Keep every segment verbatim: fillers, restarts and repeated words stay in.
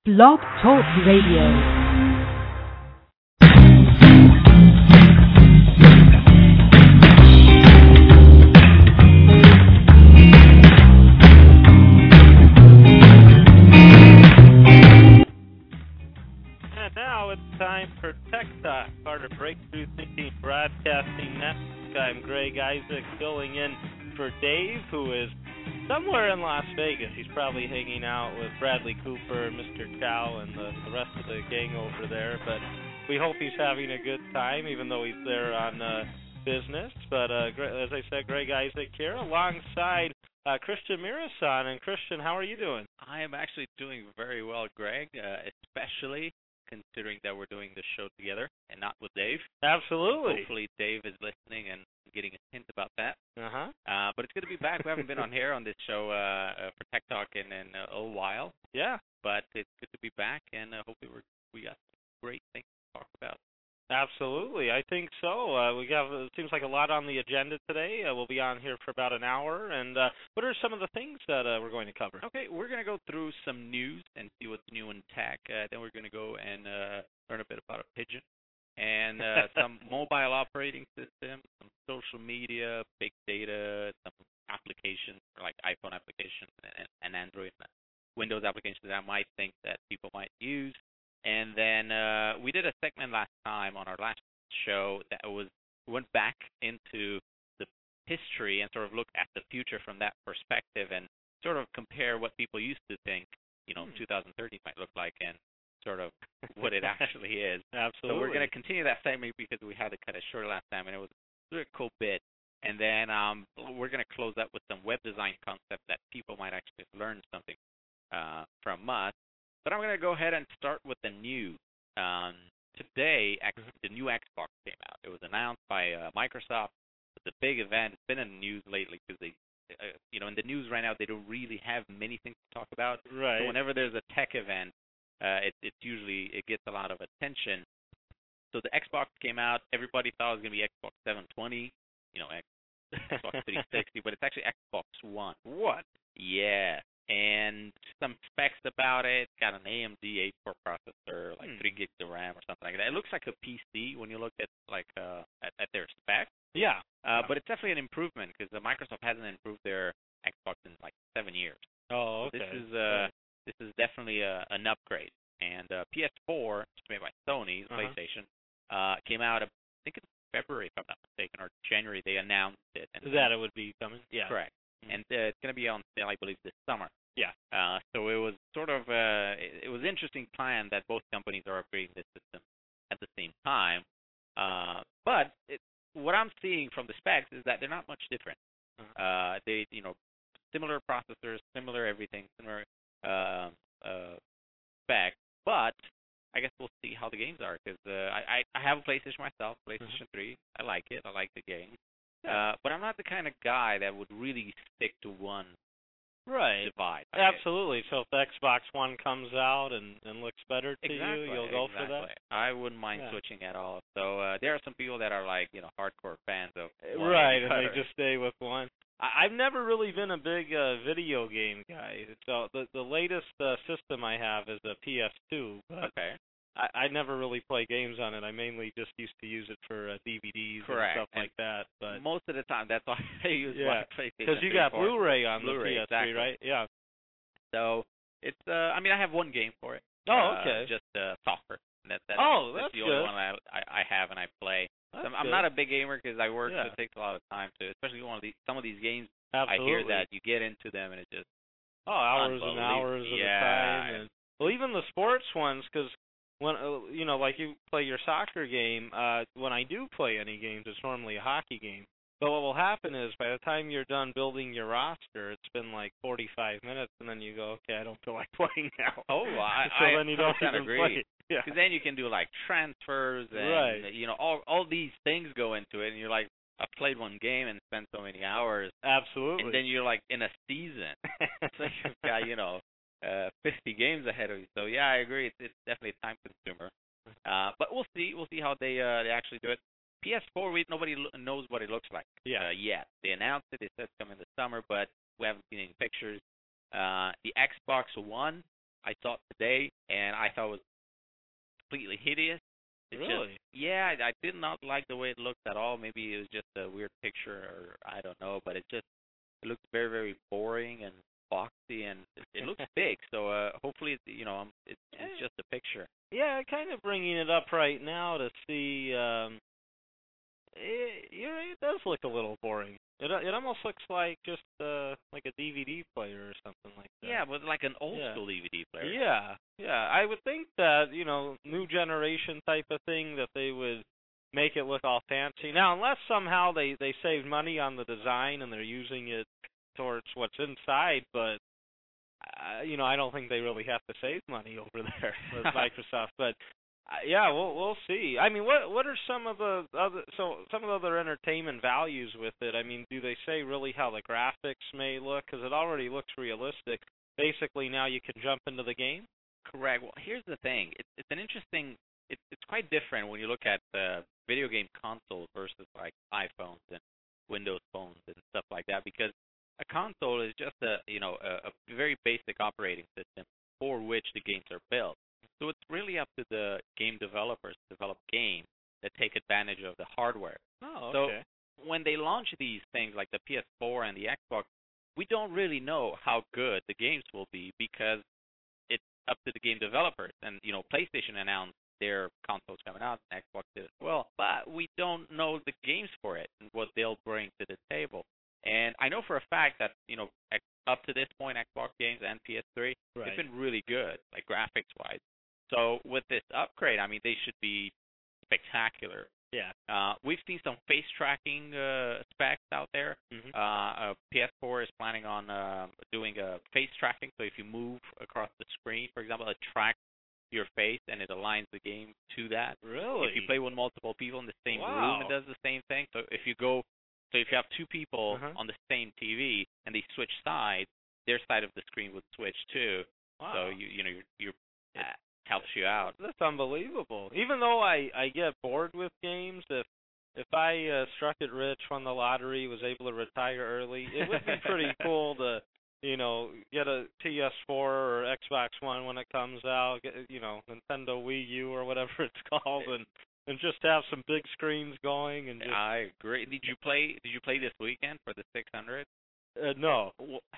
Blog Talk Radio. Now it's time for Tech Talk, part of Breakthrough Thinking Broadcasting Network. I'm Greg Isaac, filling in for Dave, who is somewhere in Las Vegas. He's probably hanging out with Bradley Cooper, Mister Chow, and the, the rest of the gang over there. But we hope he's having a good time, even though he's there on uh, business. But uh, as I said, Greg Isaac here, alongside uh, Christian Mirasan. And Christian, how are you doing? I am actually doing very well, Greg, uh, especially considering that we're doing this show together and not with Dave. Absolutely. Hopefully Dave is listening and getting a hint about that. Uh-huh. Uh, but it's good to be back. We haven't been on here on this show uh, uh, for Tech Talk in, in a little while. Yeah. But it's good to be back, and uh, hopefully we're, we got some great things to talk about. Absolutely, I think so. Uh, we have it seems like a lot on the agenda today. Uh, we'll be on here for about an hour. And uh, what are some of the things that uh, we're going to cover? Okay, we're going to go through some news and see what's new in tech. Uh, then we're going to go and uh, learn a bit about a pigeon and uh, some mobile operating systems, some social media, big data, some applications like iPhone applications and, and Android and Windows applications that I might think that people might use. And then uh, we did a segment last time on our last show that was went back into the history and sort of looked at the future from that perspective and sort of compare what people used to think, you know, hmm. twenty thirty might look like and sort of what it actually is. Absolutely. So we're going to continue that segment because we had to cut it short last time, and it was a really cool bit. And then um, we're going to close up with some web design concepts that people might actually learn something uh, from us. But I'm going to go ahead and start with the news. Um, today, the new Xbox came out. It was announced by uh, Microsoft. It's a big event. It's been in the news lately because they, uh, you know, in the news right now, they don't really have many things to talk about. Right. So whenever there's a tech event, uh, it, it's usually it gets a lot of attention. So the Xbox came out. Everybody thought it was going to be Xbox seven twenty, you know, Xbox three sixty, but it's actually Xbox One. What? Yeah. And some specs about it. Got an A M D eight core processor, like hmm. three gigs of RAM or something like that. It looks like a P C when you look at like uh, at, at their specs. Yeah. Uh, but it's definitely an improvement because uh, Microsoft hasn't improved their Xbox in like seven years. Oh, okay. So this is uh, this is definitely a, an upgrade. And uh, P S four, which is made by Sony, uh-huh. PlayStation, uh, came out. I think in February, if I'm not mistaken, or January. They announced it. And that it would be coming. Yeah. Correct. And uh, it's going to be on sale, I believe, this summer. Yeah. Uh, so it was sort of uh, it, it was an interesting plan that both companies are upgrading this system at the same time. Uh, but it, what I'm seeing from the specs is that they're not much different. Uh-huh. Uh, they, you know, similar processors, similar everything, similar uh, uh, specs. But I guess we'll see how the games are because uh, I, I have a PlayStation myself, PlayStation mm-hmm. three. I like it. I like the game. Uh, but I'm not the kind of guy that would really stick to one right. divide. Absolutely. So if the Xbox One comes out and, and looks better to exactly, you, you'll go exactly. for that? I wouldn't mind yeah. switching at all. So uh, there are some people that are like, you know, hardcore fans of one. Right, and they just stay with one. I, I've never really been a big uh, video game guy. So the, the latest uh, system I have is a P S two. But okay. I, I never really play games on it. I mainly just used to use it for uh, D V Ds Correct. and stuff and like that. But most of the time, that's all I use yeah. my PlayStation. Because you got Blu-ray on Blu-ray, the P S three, exactly. right? Yeah. So it's. Uh, I mean, I have one game for it. Oh, okay. Uh, just uh, soccer. That, that's, oh, that's, that's the good. only one I, I I have and I play. That's I'm, I'm good. not a big gamer because I work, yeah. so it takes a lot of time to, especially one of these some of these games. Absolutely. I hear that you get into them and it just oh hours and hours at yeah. a time. And, well, even the sports ones, because when uh, you know, like you play your soccer game. Uh, when I do play any games, it's normally a hockey game. But what will happen is by the time you're done building your roster, it's been like forty-five minutes, and then you go, okay, I don't feel like playing now. Oh, I, so I then you don't even agree. play. Yeah. Because then you can do like transfers and right. you know all all these things go into it, and you're like, I played one game and spent so many hours. Absolutely. And then you're like in a season, so you've got you know uh, fifty games ahead of you. So yeah, I agree. It's, it's definitely a time consumer. Uh, but we'll see. We'll see how they uh, they actually do it. P S four, we nobody lo- knows what it looks like yeah. uh, yet. They announced it. They said it's coming this summer, but we haven't seen any pictures. Uh, the Xbox One, I saw it today, and I thought it was completely hideous. It Really? Just, yeah, I, I did not like the way it looked at all. Maybe it was just a weird picture, or I don't know. But it just it looks very, very boring and boxy, and it, it looks big. So uh, hopefully, it's, you know, um, it's, it's just a picture. Yeah, kind of bringing it up right now to see. Um, it, you know, it does look a little boring. It it almost looks like just uh like a D V D player or something like that. Yeah, but like an old Yeah. school D V D player. Yeah, yeah. I would think that, you know, new generation type of thing, that they would make it look all fancy. Now, unless somehow they they saved money on the design and they're using it towards what's inside, but uh, you know, I don't think they really have to save money over there with Microsoft. But uh, yeah, we'll we'll see. I mean, what what are some of the other so some of the other entertainment values with it? I mean, do they say really how the graphics may look? Because it already looks realistic. Basically, now you can jump into the game. Correct. Well, here's the thing. It's it's an interesting. It's it's quite different when you look at the video game consoles versus like iPhones and Windows phones and stuff like that. Because a console is just a you know a, a very basic operating system for which the games are built. So it's really up to the game developers to develop games that take advantage of the hardware. Oh, okay. So when they launch these things like the P S four and the Xbox, we don't really know how good the games will be because it's up to the game developers. And, you know, PlayStation announced their consoles coming out, and Xbox did as well. But we don't know the games for it and what they'll bring to the table. And I know for a fact that, you know, up to this point, Xbox games and P S three, right. It's been really good, like graphics-wise. So with this upgrade, I mean, they should be spectacular. Yeah. Uh, we've seen some face tracking uh, specs out there. Mm-hmm. Uh, uh, P S four is planning on uh, doing a face tracking. So if you move across the screen, for example, it tracks your face and it aligns the game to that. Really? If you play with multiple people in the same wow. room, it does the same thing. So if you go, so if you have two people uh-huh. on the same T V and they switch sides, their side of the screen would switch too. Wow. So you you know you're, you're it helps you out. That's unbelievable. Even though I I get bored with games, if if I uh, struck it rich, won the lottery, was able to retire early, it would be pretty cool to, you know, get a P S four or Xbox One when it comes out, get, you know, Nintendo Wii U or whatever it's called, and and just have some big screens going. And just, I agree. Did you play? Did you play this weekend for the six hundred? Uh, no.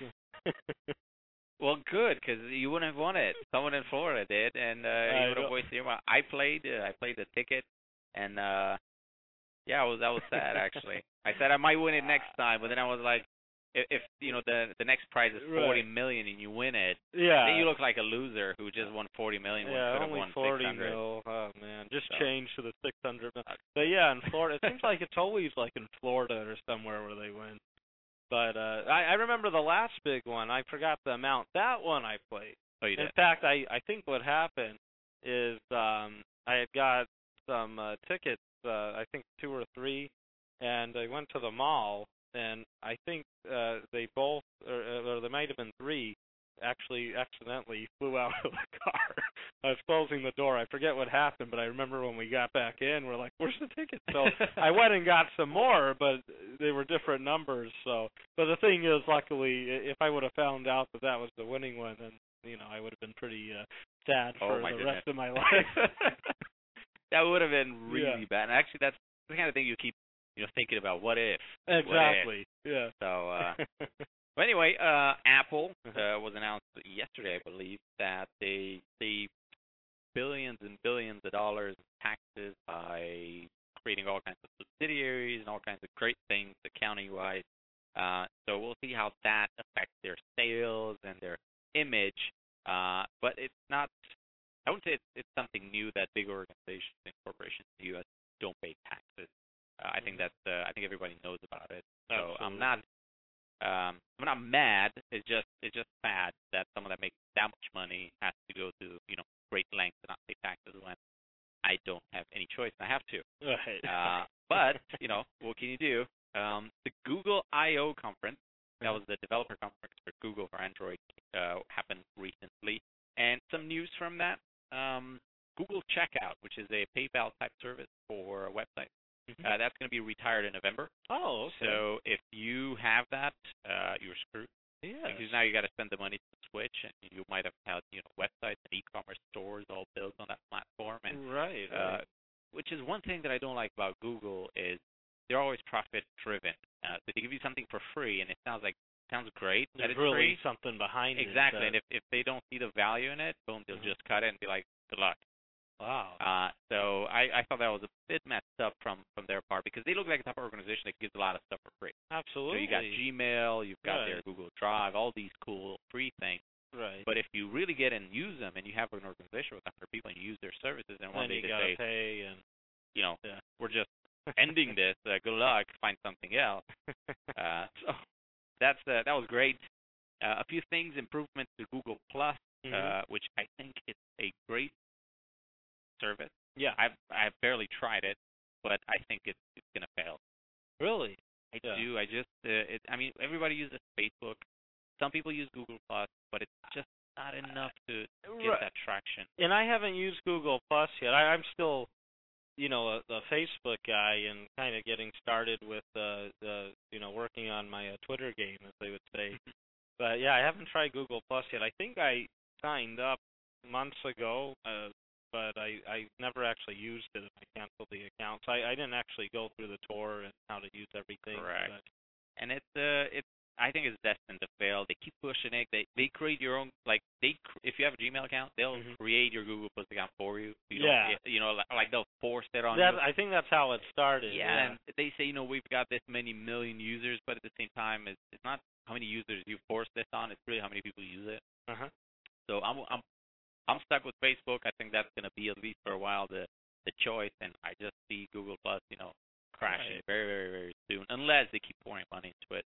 Well, good, because you wouldn't have won it. Someone in Florida did, and uh, you would have wasted your money. I played. Uh, I played the ticket, and uh, yeah, it was that was sad actually. I said I might win it next time, but then I was like, if, if you know the the next prize is forty right. million and you win it, yeah, then you look like a loser who just won forty million when yeah, could have only won forty six hundred. mil. Oh man, just so. change to the six hundred mil. But yeah, in Florida, it seems like it's always like in Florida or somewhere where they win. But uh, I, I remember the last big one. I forgot the amount. That one I played. Oh, you did? In fact, I, I think what happened is um, I had got some uh, tickets, uh, I think two or three, and I went to the mall, and I think uh, they both, or, or there might have been three, actually accidentally flew out of the car. I was closing the door. I forget what happened, but I remember when we got back in, we're like, where's the ticket? So I went and got some more, but they were different numbers. So, but the thing is, luckily, if I would have found out that that was the winning one, then, you know, I would have been pretty uh, sad for oh, the goodness. rest of my life. That would have been really yeah. bad. And actually, that's the kind of thing you keep, you know, thinking about. What if? Exactly. What if? Yeah. So, uh, but anyway, uh, Apple uh, was announced yesterday, I believe, that they they billions and billions of dollars in taxes by creating all kinds of subsidiaries and all kinds of great things accounting-wise. Uh, so we'll see how that affects their sales and their image. Uh, but it's not, I wouldn't say it's, it's something new that big organizations and corporations in the U S don't pay taxes. Uh, I think that's, uh, I think everybody knows about it. So Absolutely. I'm not, um, I'm not mad. It's just, it's just sad that someone that makes that much money has to go to, you know, great lengths to not pay taxes when I don't have any choice and I have to. Right. Uh, but, you know, what can you do? Um, the Google I O conference, that was the developer conference for Google for Android, uh, happened recently. And some news from that, um, Google Checkout, which is a PayPal-type service for websites, mm-hmm. uh, that's going to be retired in November. Oh, okay. So if you have that, uh, you're screwed. Yeah. Because now you got to spend the money to switch, and you might have had you know websites and e-commerce stores all built on that platform, and Right. uh, right. which is one thing that I don't like about Google is they're always profit driven. Uh, so they give you something for free, and it sounds like sounds great that There's it's really free. something behind Exactly, it. and if if they don't see the value in it, boom, they'll Mhm. just cut it and be like, good luck. Wow. Uh, so I, I thought that was a bit messed up from from their part because they look like a type of organization that gives a lot of stuff for free. Absolutely. So you got Gmail, you've got Right. their Google Drive, all these cool free things. Right. But if you really get and use them, and you have an organization with one hundred people and you use their services, and one then day you they gotta say, pay and you know, yeah. we're just ending this. Uh, good luck. Find something else. Uh, so that's uh, that was great. Uh, a few things, improvements to Google Plus, Mhm. uh, which I think is a great service. Yeah. I've I've barely tried it, but I think it's it's gonna fail. Really. I Yeah. do. I just uh, it. I mean, everybody uses Facebook. Some people use Google Plus, but it's just not enough to get Right. that traction. And I haven't used Google Plus yet. I, I'm still, you know, a, a Facebook guy and kind of getting started with uh, the, you know, working on my uh, Twitter game, as they would say. But yeah, I haven't tried Google Plus yet. I think I signed up months ago, uh, but I I never actually used it. And I canceled the account. So I, I didn't actually go through the tour and how to use everything. Correct. But And it's uh it's I think it's destined to fail. They keep pushing it. They they create your own like they cr- if you have a Gmail account, they'll Mhm. create your Google Plus account for you. you Yeah. Don't, you know, like, like they'll force it on that you. I think that's how it started. Yeah, Yeah. and they say, you know, we've got this many million users, but at the same time, it's, it's not how many users you force this on. It's really how many people use it. Uh huh. So I'm I'm I'm stuck with Facebook. I think that's gonna be at least for a while the the choice, and I just see Google Plus, you know, crashing Right. very very very soon, unless they keep pouring money into it.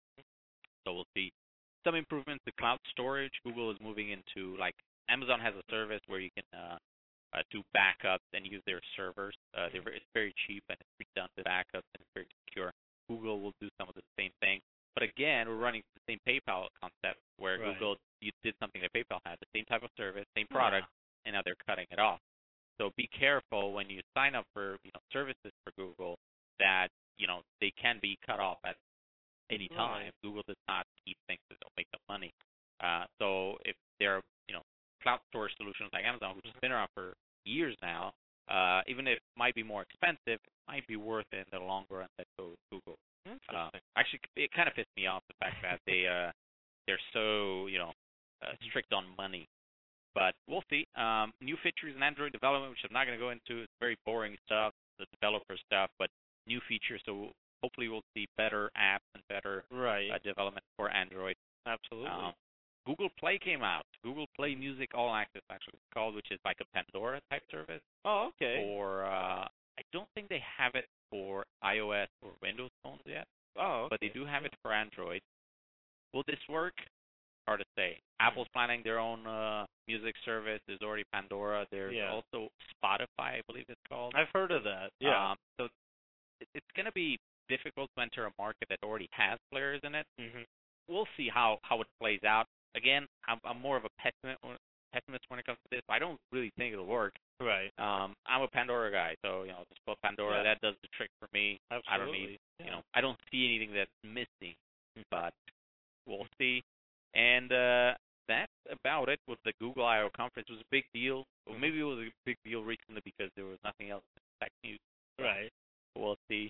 So we'll see some improvements to cloud storage. Google is moving into like Amazon has a service where you can uh, uh, do backups and use their servers. Uh, they're very, it's very cheap and it's redundant backups and it's very secure. Google will do some of the same thing. But again, we're running the same PayPal concept where Right. Google you did something that PayPal had, the same type of service, same product, and now they're cutting it off. So be careful when you sign up for you know services for Google that you know they can be cut off at any time. Right. Google does not keep things that don't make them money. Uh, so if there are you know cloud storage solutions like Amazon, which has been around for years now, uh, even if it might be more expensive, it might be worth it in the long run that go with Google. Uh, Interesting. actually, it kind of pissed me off the fact that they uh, they're so you know uh, strict on money. But we'll see. Um, new features in Android development, which I'm not going to go into. It's very boring stuff, the developer stuff, but new features. So hopefully we'll see better apps and better Right. uh, development for Android. Absolutely. Um, Google Play came out. Google Play Music All Access, actually, it's called, which is like a Pandora type service. oh, okay. For uh, I don't think they have it for iOS or Windows phones yet, oh, okay. but they do have it for Android. Will this work? Hard to say. Apple's planning their own uh, music service. There's already Pandora. There's Yeah. also Spotify, I believe it's called. I've heard of that. Yeah. Um, so it, it's going to be difficult to enter a market that already has players in it. mhm. We'll see how, how it plays out. Again, I'm, I'm more of a pessimist when, pessimist when it comes to this. I don't really think it'll work. Right. Um, I'm a Pandora guy, so you know, just put Pandora. Yeah. That does the trick for me. Absolutely. I don't need, yeah. you know, I don't see anything that's missing, but we'll see. And uh, that's about it with the Google I O conference. It was a big deal. Well, Mhm. maybe it was a big deal recently because there was nothing else in tech news. So Right. we'll see.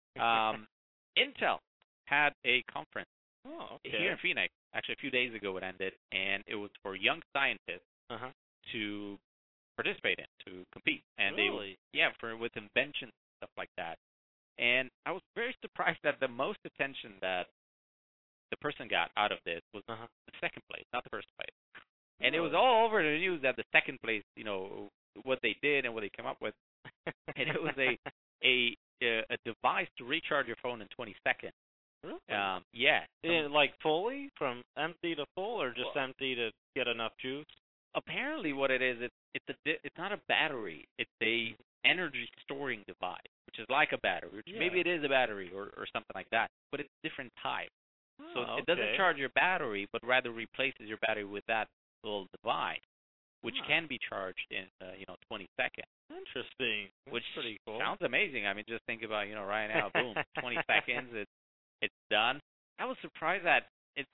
Um, Intel had a conference oh, okay. here in Phoenix. Actually, a few days ago it ended, and it was for young scientists Uh huh. to participate in, to compete. And Really? they, yeah, for with inventions stuff like that. And I was very surprised that the most attention that the person got out of this was Uh huh. the second place, not the first place. And it was Really? all over the news that the second place, you know, what they did and what they came up with. And it was a a a device to recharge your phone in twenty seconds. Really? Um, yeah. some- In, like fully from empty to full, or just Well- empty to get enough juice? apparently, what it is, it's it's a di- it's not a battery. It's a energy storing device, which is like a battery. Which Yeah. maybe it is a battery or or something like that, but it's different type. So Oh, it doesn't okay. charge your battery, but rather replaces your battery with that little device, which Huh. can be charged in uh, you know twenty seconds. Interesting. That's Which pretty cool. sounds amazing. I mean, just think about you know right now, boom, twenty seconds, it's it's done. I was surprised that it got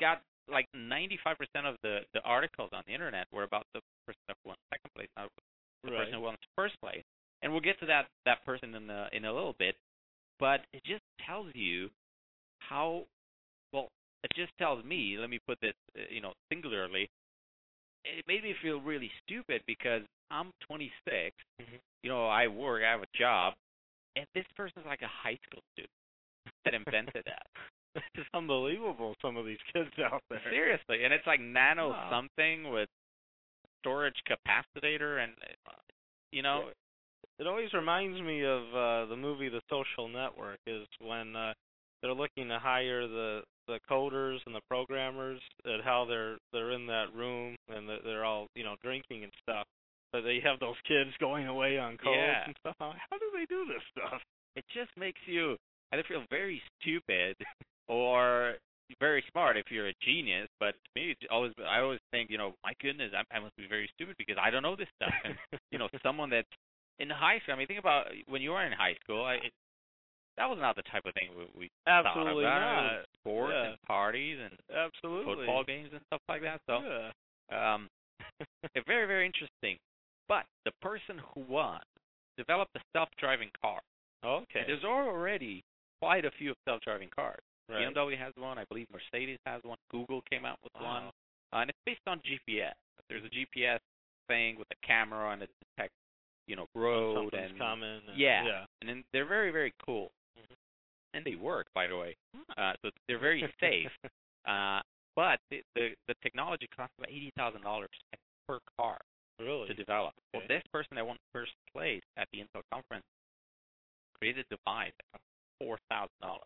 like ninety-five percent of the the articles on the internet were about the person who won second place, not the Right. person who won first place. And we'll get to that that person in a, in a little bit, but it just tells you how well. It just tells me. Let me put this, uh, you know, singularly. It made me feel really stupid because I'm twenty-six. Mm-hmm. You know, I work, I have a job, and this person's like a high school student that invented that. It's unbelievable, some of these kids out there. Seriously, and it's like nano Wow. something with storage capacitor, and uh, you know, It always reminds me of uh, the movie The Social Network, is when uh, they're looking to hire the, the coders and the programmers, and how they're they're in that room and they're they're all, you know, drinking and stuff. But they have those kids going away on codes Yeah. and stuff. How do they do this stuff? it just makes you either feel very stupid or very smart if you're a genius. But to me, it's always I always think, you know, my goodness, I, I must be very stupid because I don't know this stuff. And you know, someone that's in high school. I mean, think about when you were in high school. I, it, that was not the type of thing we, we Absolutely thought about. not. It was sports Yeah. and parties and Absolutely. football games and stuff like that. So, yeah. um, it's very, very interesting. But the person who won developed a self-driving car. Okay. And there's already quite a few self-driving cars. Right. B M W has one. I believe Mercedes has one. Google came out with Wow. one. Uh, and it's based on G P S. There's a G P S thing with a camera, and it detects, you know, road Something's and coming. And, yeah. yeah. And then they're very, very cool. Mhm. And they work, by the way. Uh, so they're very safe. Uh, but the, the the technology costs about eighty thousand dollars per car Really? to develop. Well, Okay. this person that won first place at the Intel conference created a device that cost four thousand dollars.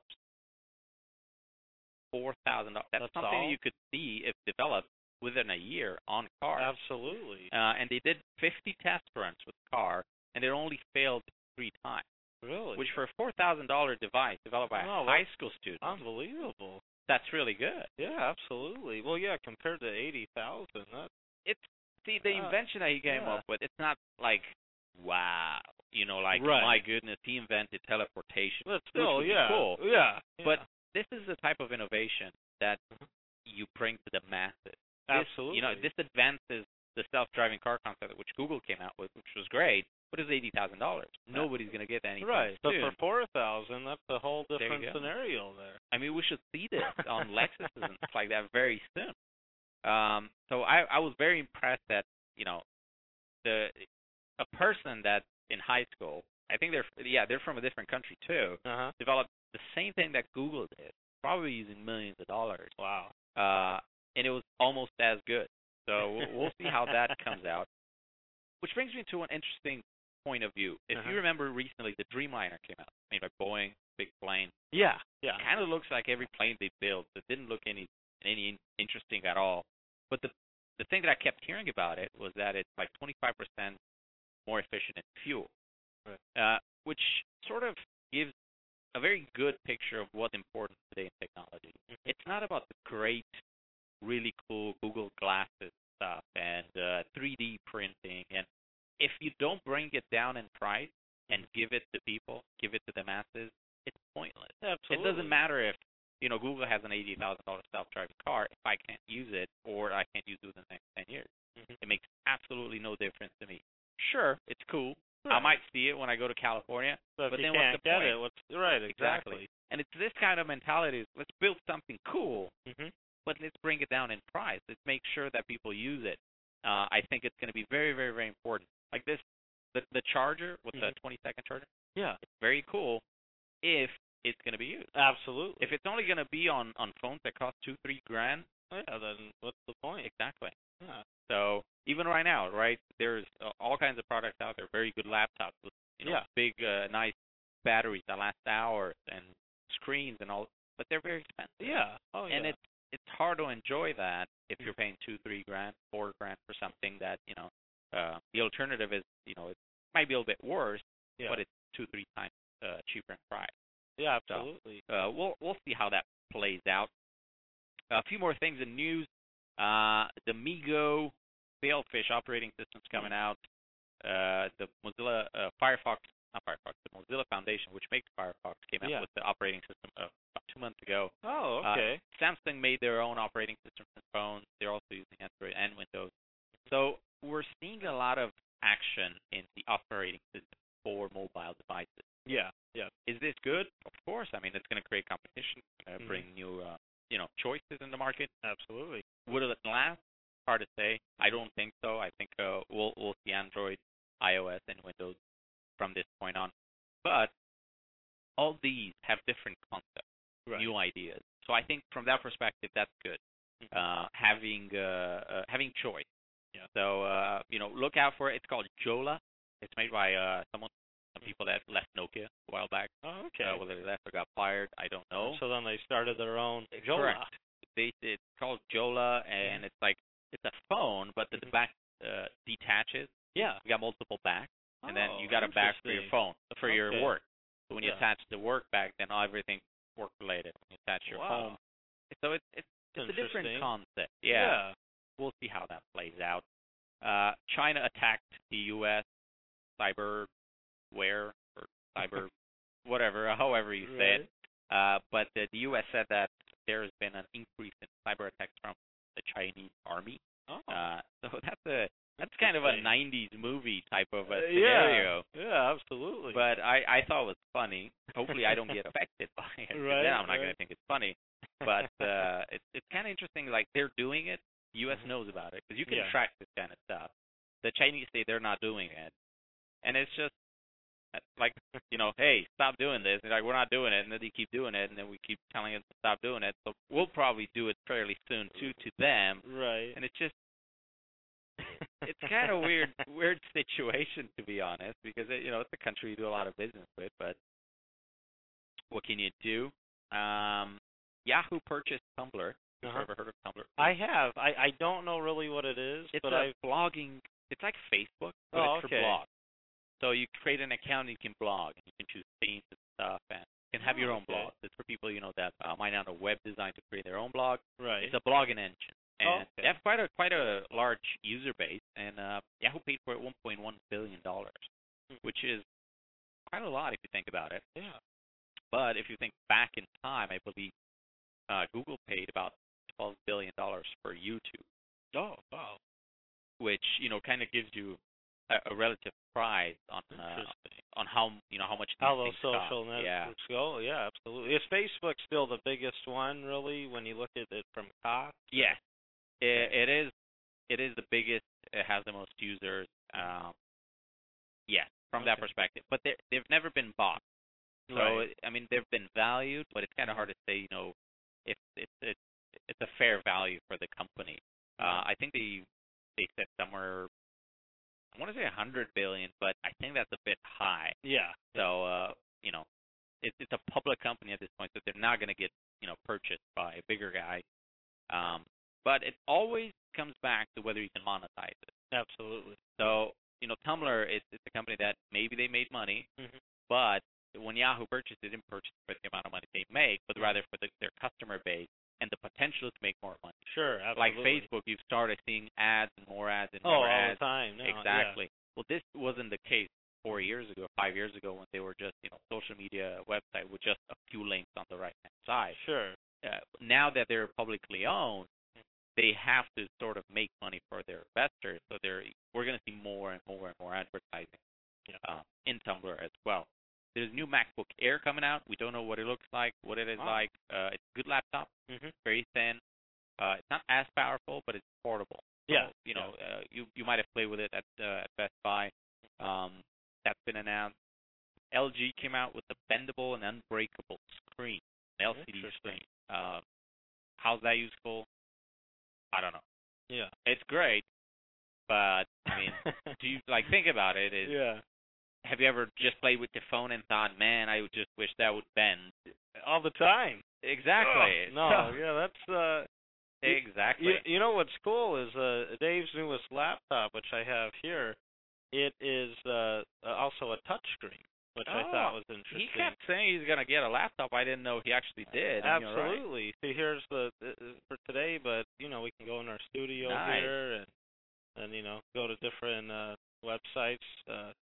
Four thousand dollars. That's, That's something all? you could see if developed within a year on cars. Absolutely. Uh, and they did fifty test runs with the car, and it only failed three times. Really? Which for a four thousand dollar device developed by Oh, a high that's school student, Unbelievable. that's really good. Yeah, absolutely. Well, yeah, compared to eighty thousand, that It's see the Uh, invention that he came yeah. up with. It's not like wow, you know, like Right. my goodness, he invented teleportation. but which still, would be yeah, cool. yeah. But yeah. this is the type of innovation that Mhm. you bring to the masses. This, Absolutely. You know, this advances the self-driving car concept, which Google came out with, which was great, but it's eighty thousand dollars. Nobody's gonna get anything right. But soon. for four thousand, that's a whole you different go. scenario there. I mean, we should see this on Lexuses and stuff like that very soon. Um, so I, I was very impressed that, you know, the a person that's in high school, I think they're yeah they're from a different country too, Uh huh. developed the same thing that Google did, probably using millions of dollars, Wow. uh, and it was almost as good. So we'll, we'll see how that comes out. Which brings me to an interesting point of view. If Uh-huh. you remember recently, the Dreamliner came out, made by Boeing, big plane. Yeah. Yeah. It kind of looks like every plane they built. It didn't look any any interesting at all. But the the thing that I kept hearing about it was that it's like twenty-five percent more efficient in fuel, Right. uh, which sort of gives a very good picture of what's important today in technology. Mm-hmm. It's not about the great, really cool Google Glasses stuff and uh, three D printing. And if you don't bring it down in price and give it to people, give it to the masses, it's pointless. Absolutely. It doesn't matter if, you know, Google has an eighty thousand dollars self-driving car if I can't use it or I can't use it within the next ten years. Mhm. It makes absolutely no difference to me. Sure, it's cool. I Right. might see it when I go to California, But, but if you then can't what's the get point? it, what's right? Exactly. Exactly. And it's this kind of mentality. Is let's build something cool, Mm-hmm. but let's bring it down in price. Let's make sure that people use it. Uh, I think it's going to be very, very, very important. Like this, the the charger with the Mhm. twenty second charger, Yeah. it's very cool if it's going to be used. Absolutely. If it's only going to be on on phones that cost two, three grand, yeah, then what's the point? exactly. Yeah. So even right now, right, there's uh, all kinds of products out there, very good laptops with, you know, Yeah. big, uh, nice batteries that last hours and screens and all, but they're very expensive. Yeah. Oh yeah. And it's it's hard to enjoy that if you're paying two, three grand, four grand for something that, you know, uh, the alternative is, you know, it might be a little bit worse, yeah. but it's two, three times uh, cheaper in price. yeah, absolutely. Uh, we'll we'll see how that plays out. A few more things in news. Uh, the Migo Sailfish operating system's coming out. Uh, the Mozilla uh, Firefox not Firefox, the Mozilla Foundation, which makes Firefox, came out Yeah. with the operating system uh, about two months ago. Oh, okay. Uh, Samsung made their own operating system for phones. They're also using Android and Windows. So we're seeing a lot of action in the operating system for mobile devices. Yeah, yeah. Is this good? Of course. I mean, it's going to create competition, uh, Mhm. bring new, uh, you know, choices in the market. Absolutely. Will it last? Hard to say. I don't think so. I think uh, we'll we'll see Android, iOS, and Windows from this point on. But all these have different concepts, Right. new ideas. So I think from that perspective, that's good. Mhm. Uh, having uh, uh, having choice. Yeah. So uh, you know, look out for it. It's called Jola. It's made by uh, someone, some people that left Nokia a while back. Oh, okay. Uh, whether they left or got fired, I don't know. So then they started their own Jola. Correct. They, it's called Jola, and Mhm. it's like it's a phone, but the, the Mhm. back uh, detaches. Yeah. You got multiple backs, and then Oh, you got a back for your interesting. phone for your Okay. work. So when you Yeah. attach the work back, then everything's work related. When you attach your Wow. phone, so it's it's, it's a different Interesting. concept. Yeah. Yeah. We'll see how that plays out. Uh, China attacked the U S cyberware or cyber whatever, however you say it. Uh, but the, the U S said that there has been an increase in cyber attacks from the Chinese army. Oh. Uh, so that's a that's kind of a Interesting. nineties movie type of a Uh, scenario. Yeah. Yeah, absolutely. But I, I thought it was funny. Hopefully I don't get affected by it. 'Cause Right, then I'm not right. going to think it's funny. But uh, it's it's kind of interesting. Like they're doing it. The U S Mhm. knows about it because you can Yeah. track this kind of stuff. The Chinese say they're not doing it, and it's just uh, like, you know, hey, stop doing this. And like, we're not doing it, and then they keep doing it, and then we keep telling them to stop doing it. So we'll probably do it fairly soon too to them. Right. And it's just, it's kind of weird, weird situation to be honest, because it, you know it's a country you do a lot of business with, but what can you do? Um, Yahoo purchased Tumblr. Have Uh-huh. you ever heard of Tumblr? I have. I, I don't know really what it is, It's but a I blogging. It's like Facebook, but Oh, it's for okay. blog. So you create an account and you can blog, and you can choose themes and stuff, and you can have Oh, your own okay. blog. It's for people you know that uh, might not know web design to create their own blog. right. It's a blogging engine, and Oh, okay. they have quite a quite a large user base. And uh, Yahoo paid for it one point one billion dollars, Hmm. which is quite a lot if you think about it. Yeah. But if you think back in time, I believe uh, Google paid about twelve billion dollars for YouTube, Oh, wow. which you know kind of gives you a, a relative price on uh, Interesting. on how you know how much these How those things cost. social Yeah. networks go? Yeah, absolutely. Is Facebook still the biggest one, really, when you look at it from cost? Yes, it, it is. It is the biggest. It has the most users. Um, yes, from that Okay. perspective. But they they've never been bought. So Right. I mean, they've been valued, but it's kind of hard to say. You know, if it's it's it's a fair value for the company. Uh, I think they they said somewhere. I want to say a hundred billion, but I think that's a bit high. Yeah. So uh, you know, it's it's a public company at this point, so they're not going to get you know purchased by a bigger guy. Um, but it always comes back to whether you can monetize it. Absolutely. So you know, Tumblr is it's a company that maybe they made money, Mhm. but when Yahoo purchased it, they didn't purchase it for the amount of money they make, but rather for the, their customer base and the potential to make more money. Sure, Like absolutely. Facebook, you've started seeing ads and more ads and Oh, more all ads. the time. now, yeah. Exactly. Well, this wasn't the case four years ago, five years ago, when they were just you know social media website with just a few links on the right hand side. Sure. Uh, now that they're publicly owned, they have to sort of make money for their investors. So they're we're going to see more and more and more advertising Yeah. uh, in Tumblr as well. There's a new MacBook Air coming out. We don't know what it looks like, what it is Wow. like. Uh, it's a good laptop, Mhm. very thin. Uh, it's not as powerful, but it's portable. So, Yeah. you know, uh, you you might have played with it at, uh, at Best Buy. Um, that's been announced. L G came out with a bendable and unbreakable screen, an L C D Interesting. screen. Uh, how's that useful? I don't know. Yeah. It's great, but I mean, do you like think about it? Is yeah. have you ever just played with your phone and thought, man, I would just wish that would bend? All the time. Exactly. Ugh, no, So- yeah, that's uh exactly. You, you know what's cool is uh Dave's newest laptop, which I have here. It is uh also a touchscreen, which I thought Oh, was interesting. He kept saying he's gonna get a laptop. I didn't know he actually did. and you're right. Absolutely. See, here's the uh, for today, but you know we can go in our studio Nice. here and and you know go to different uh websites. Uh,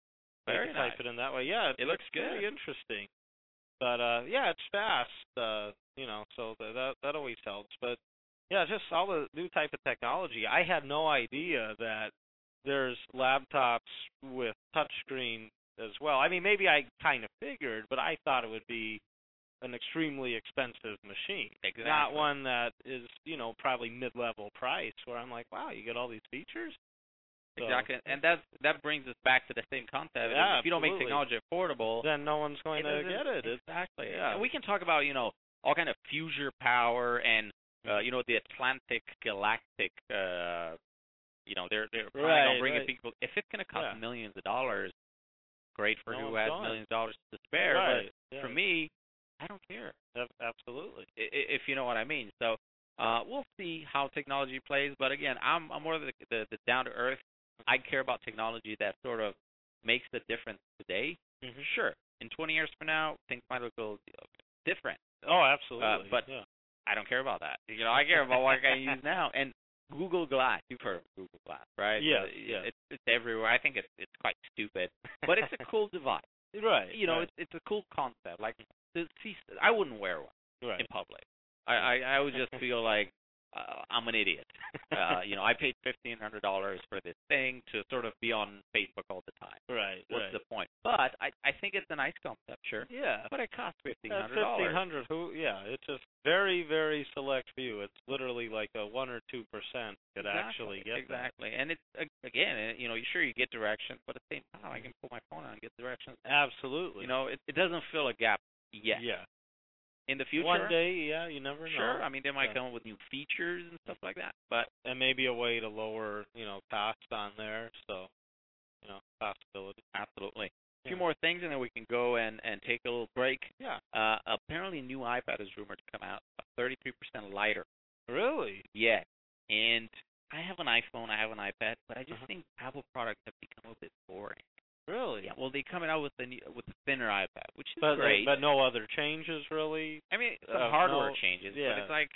Very you can type nice. it in that way. Yeah, it, It looks it's very good. interesting. But uh, yeah, it's fast. Uh, you know, so that that that always helps. But yeah, just all the new type of technology. I had no idea that there's laptops with touchscreen as well. I mean, maybe I kind of figured, but I thought it would be an extremely expensive machine. Exactly. Not one that is, you know, probably mid-level price where I'm like, wow, you get all these features? So, Exactly, and that that brings us back to the same concept. Yeah, If you don't make absolutely. technology affordable, then no one's going it to doesn't- get it. It's, Exactly. yeah. And we can talk about, you know, all kind of fusion power and uh, you know, the Atlantic Galactic. Uh, you know, they're they're planning Right, on bringing right. people. If it's going to cost Yeah. millions of dollars, great for No who one's has going. millions of dollars to spare. right. But yeah. for me, I don't care. Ab- absolutely. I- i- If you know what I mean. So uh, we'll see how technology plays. But again, I'm I'm more the the, the down to earth. I care about technology that sort of makes the difference today. Mm-hmm. Sure, in twenty years from now, things might look a little different. Oh, absolutely. Uh, but yeah. I don't care about that. You know, I care about what I can use now. And Google Glass, you've heard of Google Glass, right? Yes, Uh, yes. It's it's everywhere. I think it's it's quite stupid, but it's a cool device. right. You know, right. it's it's a cool concept. Like, to see, I wouldn't wear one right. in public. I I, I would just feel like uh, I'm an idiot. Uh, you know, I paid fifteen hundred dollars for this thing to sort of be on Facebook all the time. Right. What's right. the point? But I I think it's a nice concept, sure. Yeah. But it costs fifteen At hundred dollars. fifteen hundred, who? Yeah, it's just very, very select few. It's literally like a one or two percent could Exactly, actually get exactly. And it's ag- again, uh, you know, sure you get directions, but at the same time, I can pull my phone out and get directions. that. Absolutely. You know, it it doesn't fill a gap yet. Yeah. In the future, One day, yeah, you never know. sure. I mean, they might Yeah. come up with new features and stuff like that. But And maybe a way to lower, you know, cost on there. So, you know, possibility. absolutely, a Yeah. few more things, and then we can go and and take a little break. Yeah. Uh, apparently, a new iPad is rumored to come out, thirty-three percent lighter. Really? Yeah. And I have an iPhone, I have an iPad, but I just Uh-huh. think Apple products have become a bit boring. Really? Yeah. Well, they coming out with a new, with a thinner iPad, which is But great. but no other changes really. I mean, some uh, hardware no- changes, but yeah. it's like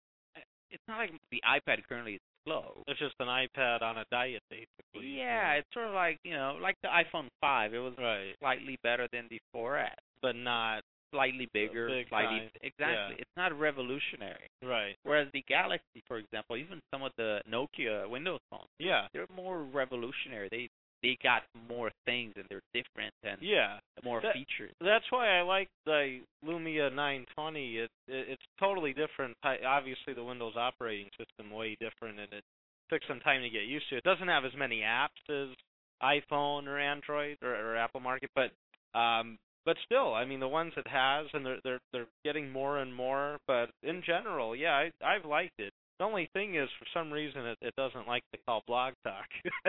it's not like the iPad currently is slow. It's just an iPad on a diet, basically. Yeah, it's sort of like, you know, like the iPhone five. It was Right. slightly better than the four S, But not slightly bigger, big slightly time. exactly. Yeah. It's not revolutionary. right. Whereas the Galaxy, for example, even some of the Nokia Windows phones, Yeah. they're more revolutionary. They they got more things and they're different and Yeah. more That- features. That's why I like the Lumia nine twenty. It, it it's totally different. I- Obviously, the Windows operating system way different, and it took some time to get used to. It doesn't have as many apps as iPhone or Android or, or Apple Market, but um, but still, I mean, the ones it has, and they're they're they're getting more and more. But in general, yeah, I I've liked it. The only thing is, for some reason, it, it doesn't like to call Blog Talk.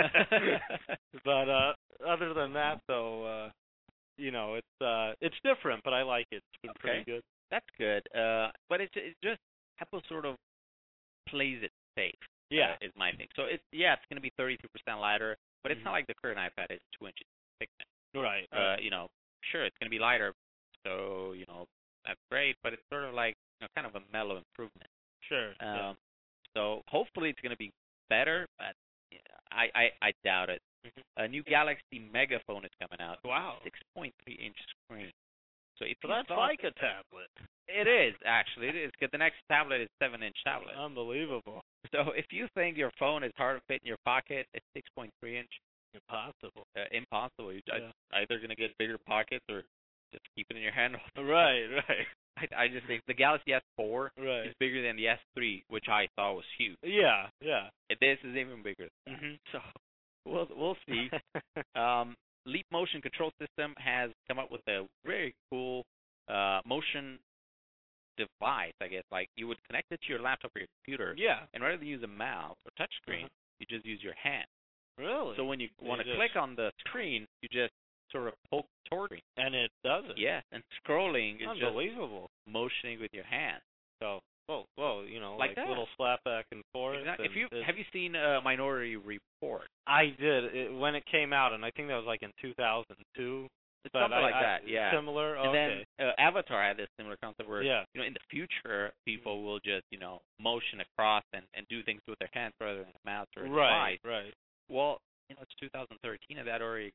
But uh, other than that, though, uh, you know, it's uh, it's different, but I like it. It's been pretty Okay. good. That's good. Uh, but it's it's just Apple sort of plays it safe. Yeah. uh, is my thing. So it's yeah, it's going to be thirty-two percent lighter, but it's Mhm. not like the current iPad is two inches thickness. Right. Uh, you know, sure it's going to be lighter, so you know that's great, but it's sort of like you know kind of a mellow improvement. Sure. yeah. Um, so hopefully it's going to be better, but yeah, I, I I doubt it. Mhm. A new Galaxy Megaphone is coming out. Wow. six point three inch screen. So if So you that's thought- like a tablet. it is actually it is because the next tablet is seven inch tablet. Unbelievable. So if you think your phone is hard to fit in your pocket, it's six point three inch. Impossible. Uh, impossible. You Yeah. either gonna get bigger pockets or just keep it in your hand. Right. Right. I, I just think the Galaxy S four Right. is bigger than the S three, which I thought was huge. Yeah. Yeah. And this is even bigger. Than that. Mhm. So we'll we'll see. um, Leap Motion Control System has come up with a very cool uh, motion device. I guess like you would connect it to your laptop or your computer, yeah. and rather than use a mouse or touch screen, Uh-huh. you just use your hand. Really. So when you You want to just- click on the screen, you just sort of poke toward it. and it does it. Yeah, and scrolling is just Unbelievable. motioning with your hand. So Whoa, whoa, you know, Like like, that. little slap back and forth. exactly. If and you it- have you seen uh, Minority Report? I did it, when it came out, and I think that was like in two thousand two. It's But something I- like I- that. Yeah. Similar. And Okay. then uh, Avatar had this similar concept where Yeah. you know in the future people will just you know motion across and, and do things with their hands rather than a mouse or a Right. device. Right. Well, you know it's two thousand thirteen and that already exists.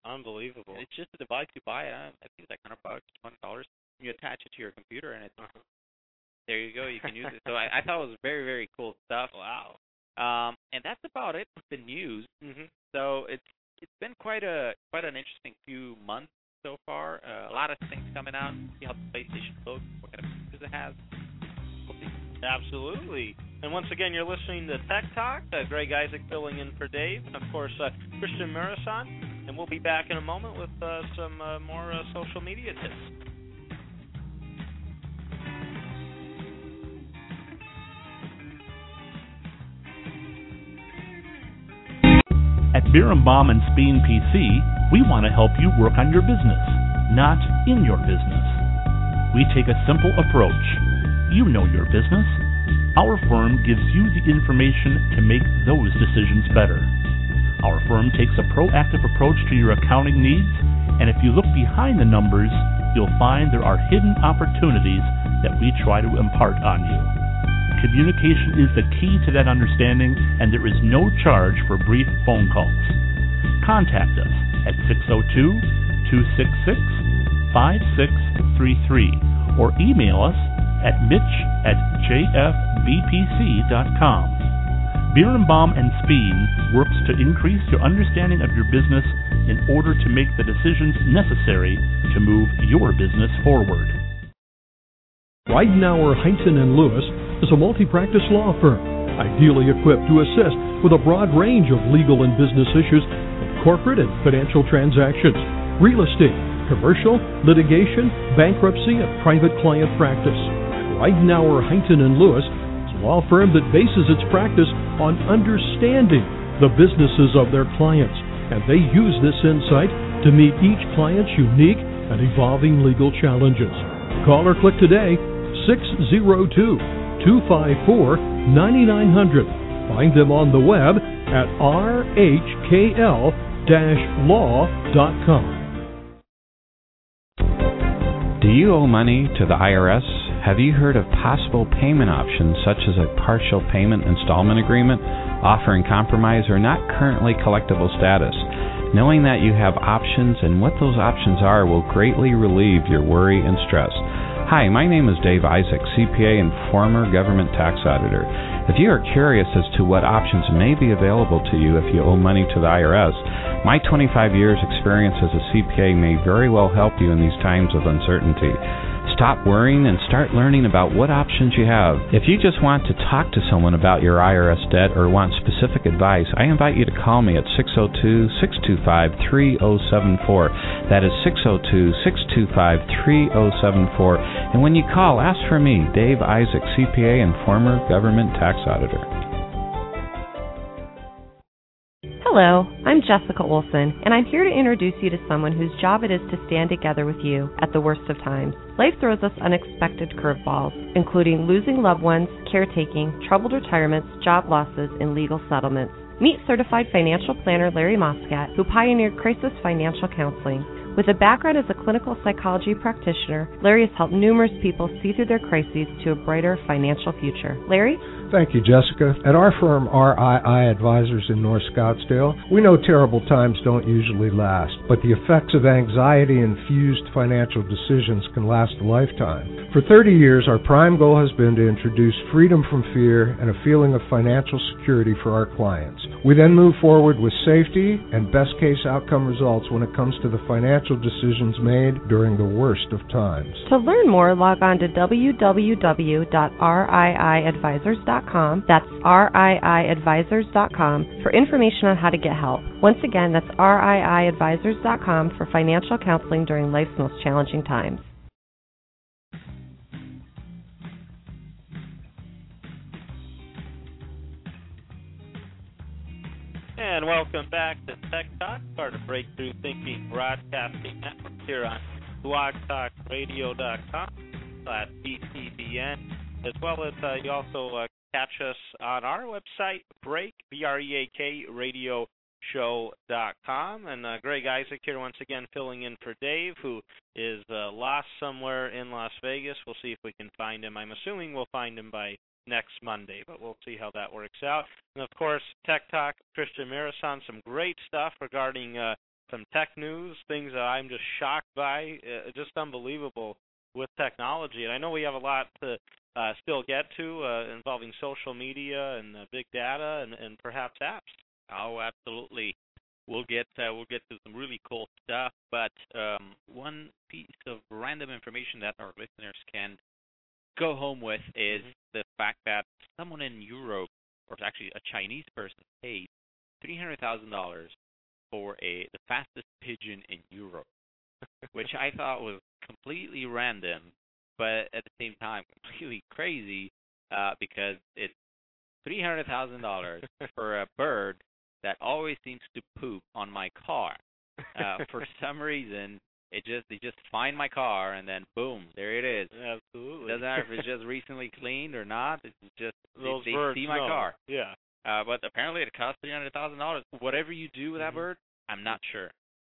Unbelievable. It's just a device you buy. Uh, I think it's like one hundred bucks, twenty dollars. You attach it to your computer, and it's Uh-huh. there you go. You can use it. So I, I thought it was very, very cool stuff. Wow. Um, and that's about it with the news. Mm-hmm. So it's it's been quite a quite an interesting few months so far. Uh, a lot of things coming out. See how the PlayStation looks, what kind of features it has. We'll see. Absolutely. And once again, you're listening to Tech Talk. Uh, Greg Isaac filling in for Dave, and of course uh, Christian Marasan. And we'll be back in a moment with uh, some uh, more uh, social media tips. At Birnbaum and Speen P C, we want to help you work on your business, not in your business. We take a simple approach. You know your business. Our firm gives you the information to make those decisions better. Our firm takes a proactive approach to your accounting needs, and if you look behind the numbers, you'll find there are hidden opportunities that we try to impart on you. Communication is the key to that understanding, and there is no charge for brief phone calls. Contact us at six oh two, two six six, five six three three or email us at mitch at j f b p c dot com. Birnbaum and Speen works to increase your understanding of your business in order to make the decisions necessary to move your business forward. Ridenour, Heintzen and Lewis is a multi-practice law firm, ideally equipped to assist with a broad range of legal and business issues in corporate and financial transactions, real estate, commercial, litigation, bankruptcy, and private client practice. Ridenour, Heintzen and Lewis is a law firm that bases its practice on understanding the businesses of their clients, and they use this insight to meet each client's unique and evolving legal challenges. Call or click today, six oh two, two five four, nine nine hundred. Find them on the web at r h k l dash law dot com. Do you owe money to the I R S? Have you heard of possible payment options such as a partial payment installment agreement offering compromise or not currently collectible status? Knowing that you have options and what those options are will greatly relieve your worry and stress. Hi, my name is Dave Isaac, C P A and former government tax auditor. If you are curious as to what options may be available to you if you owe money to the I R S, my twenty-five years experience as a C P A may very well help you in these times of uncertainty. Stop worrying and start learning about what options you have. If you just want to talk to someone about your I R S debt or want specific advice, I invite you to call me at six oh two, six two five, three oh seven four. That is six oh two, six two five, three oh seven four. And when you call, ask for me, Dave Isaac, C P A and former government tax auditor. Hello, I'm Jessica Olson, and I'm here to introduce you to someone whose job it is to stand together with you at the worst of times. Life throws us unexpected curveballs, including losing loved ones, caretaking, troubled retirements, job losses, and legal settlements. Meet certified financial planner Larry Moscat, who pioneered crisis financial counseling. With a background as a clinical psychology practitioner, Larry has helped numerous people see through their crises to a brighter financial future. Larry? Thank you, Jessica. At our firm, R I I Advisors in North Scottsdale, we know terrible times don't usually last, but the effects of anxiety-infused financial decisions can last a lifetime. For thirty years, our prime goal has been to introduce freedom from fear and a feeling of financial security for our clients. We then move forward with safety and best-case outcome results when it comes to the financial decisions made during the worst of times. To learn more, log on to w w w dot r i i advisors dot com. That's r i i advisors dot com for information on how to get help. Once again, that's r i i advisors dot com for financial counseling during life's most challenging times. And welcome back to Tech Talk, part of Breakthrough Thinking Broadcasting Network here on blog talk radio dot com slash B T B N, as well as uh, you also uh, catch us on our website, Break, B R E A K, radio show dot com. And uh, Greg Isaac here once again filling in for Dave, who is uh, lost somewhere in Las Vegas. We'll see if we can find him. I'm assuming we'll find him by next Monday, but we'll see how that works out. And, of course, Tech Talk, Christian Marasan, some great stuff regarding uh, some tech news, things that I'm just shocked by, uh, just unbelievable with technology. And I know we have a lot to uh, still get to uh, involving social media and uh, big data and, and perhaps apps. Oh, absolutely. We'll get uh, we'll get to some really cool stuff. But um, one piece of random information that our listeners can go home with is mm-hmm. the fact that someone in Europe, or actually a Chinese person, paid three hundred thousand dollars for a the fastest pigeon in Europe, which I thought was completely random, but at the same time completely crazy uh, because it's three hundred thousand dollars for a bird that always seems to poop on my car. Uh, for some reason, it just they just find my car and then boom, there it is. Absolutely. Doesn't matter if it's just recently cleaned or not. It's just Those they, birds they see my know. car. Yeah. Uh, but apparently it costs three hundred thousand dollars. Whatever you do with that mm-hmm. bird, I'm not sure.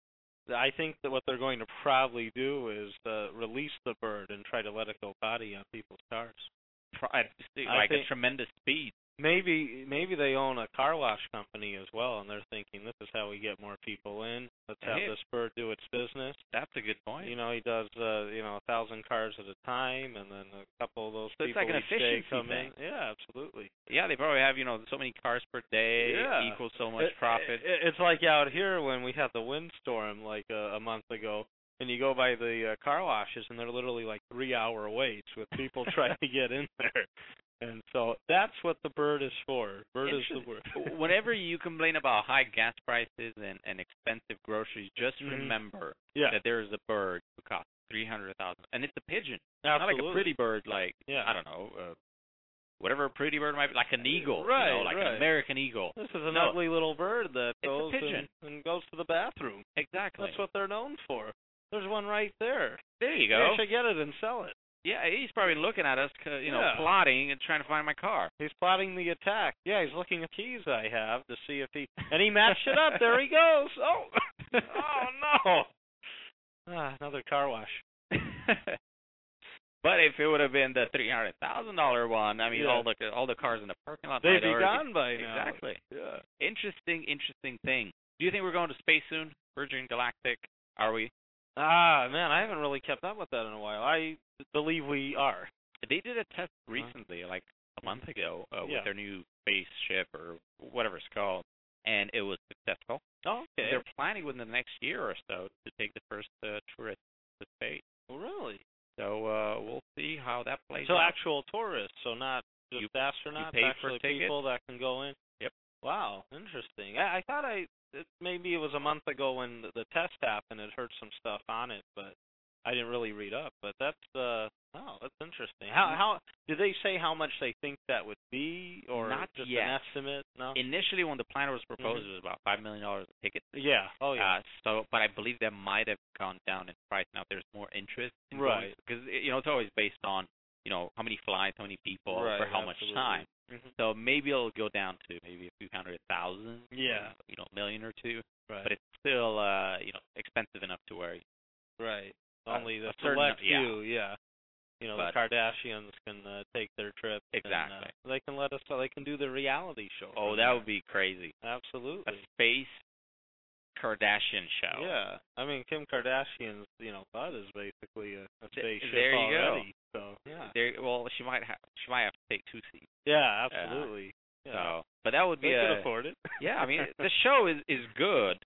I think that what they're going to probably do is uh, release the bird and try to let it go potty on people's cars. Like I think a tremendous speed. Maybe maybe they own a car wash company as well, and they're thinking this is how we get more people in. Let's have Hey, this bird do its business. That's a good point. You know, he does uh, you know a thousand cars at a time, and then a couple of those so it's people like an each day efficiency come thing. in. Yeah, absolutely. Yeah, they probably have you know so many cars per day Yeah. equals so much it, profit. It, it's like out here when we had the windstorm like uh, a month ago. And you go by the uh, car washes, and they're literally like three-hour waits with people trying to get in there. And so that's what the bird is for. Bird is the word. Whenever you complain about high gas prices and, and expensive groceries, just mm-hmm. remember yeah. that there is a bird who costs three hundred thousand dollars, and it's a pigeon. Absolutely. Not like a pretty bird, like yeah. I don't know, uh, whatever a pretty bird might be, like an eagle, right? you know, like right. an American eagle. This is an no. ugly little bird that it's goes a pigeon. And, and goes to the bathroom. Exactly. That's what they're known for. There's one right there. There you go. You should get it and sell it. Yeah, he's probably looking at us, you know, yeah. plotting and trying to find my car. He's plotting the attack. Yeah, he's looking at keys I have to see if he... And he matched it up. There he goes. Oh, oh no. Ah, another car wash. But if it would have been the three hundred thousand dollars one, I mean, yeah. all the all the cars in the parking lot... They'd be already, gone by now. Exactly. Yeah. Interesting, interesting thing. Do you think we're going to space soon? Virgin Galactic, are we? Ah, man, I haven't really kept up with that in a while. I believe we are. They did a test recently, like a month ago, uh, with yeah. their new spaceship or whatever it's called, and it was successful. Oh, okay. They're planning within the next year or so to take the first uh, tourists to space. Oh, really? So uh, we'll see how that plays so out. So actual tourists, so not just you, astronauts, you pay actually for a people that can go in? Yep. Wow, interesting. I, I thought I it, maybe it was a month ago when the, the test happened. It heard some stuff on it, but I didn't really read up. But that's uh oh, that's interesting. How how did they say how much they think that would be, or not just yet. an estimate? No. Initially, when the plan was proposed, mm-hmm. it was about five million dollars a ticket. Yeah. Oh yeah. Uh, so, but I believe that might have gone down in price. Now there's more interest. In right. Because you know it's always based on you know how many flights, how many people, right, for how absolutely. much time. Mm-hmm. So maybe it'll go down to maybe a few hundred thousand. Yeah. You know, million or two. Right. But it's still uh you know expensive enough to worry. Right. Uh, Only the certain, select yeah. few, yeah. You know, but, the Kardashians can uh, take their trip. Exactly. And, uh, they can let us. They can do the reality show. Oh, that would be crazy. Absolutely. A space Kardashian show. Yeah. I mean, Kim Kardashian's, you know, butt is basically a, a spaceship there you already. Go. So yeah. There, well, she might have. She might have to take two seats. Yeah, absolutely. Uh, yeah. So, but that would be. They a, could afford it. Yeah, I mean, the show is is good.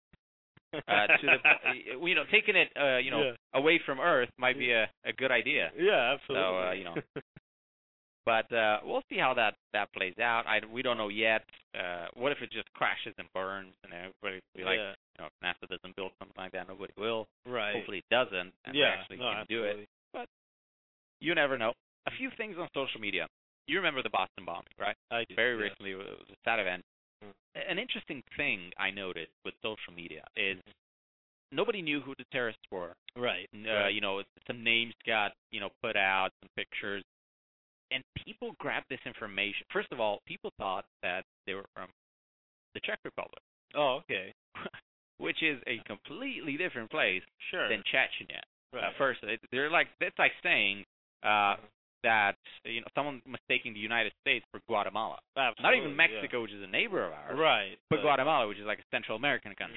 Uh, to the, you know, taking it, uh, you know, yeah. away from Earth might be a, a good idea. Yeah, absolutely. So, uh, you know, but uh, we'll see how that, that plays out. I we don't know yet. Uh, what if it just crashes and burns, and everybody will be like, yeah. you know, if NASA doesn't build something like that, nobody will. Right. Hopefully it doesn't, and yeah, they actually no, can absolutely. do it. But you never know. A few things on social media. You remember the Boston bombing, right? I do. Very yes. recently, it was a sad event. Mm. An interesting thing I noticed with social media is nobody knew who the terrorists were. Right. Uh, right. You know, some names got, you know, put out, some pictures, and people grabbed this information. First of all, people thought that they were from the Czech Republic. Oh, okay. Which is a completely different place sure. than Chechnya. Right. Uh, first, they're like that's like saying uh, that you know someone mistaking the United States for Guatemala. Absolutely, Not even Mexico, yeah. which is a neighbor of ours. Right. But, but Guatemala, which is like a Central American country. Mm-hmm.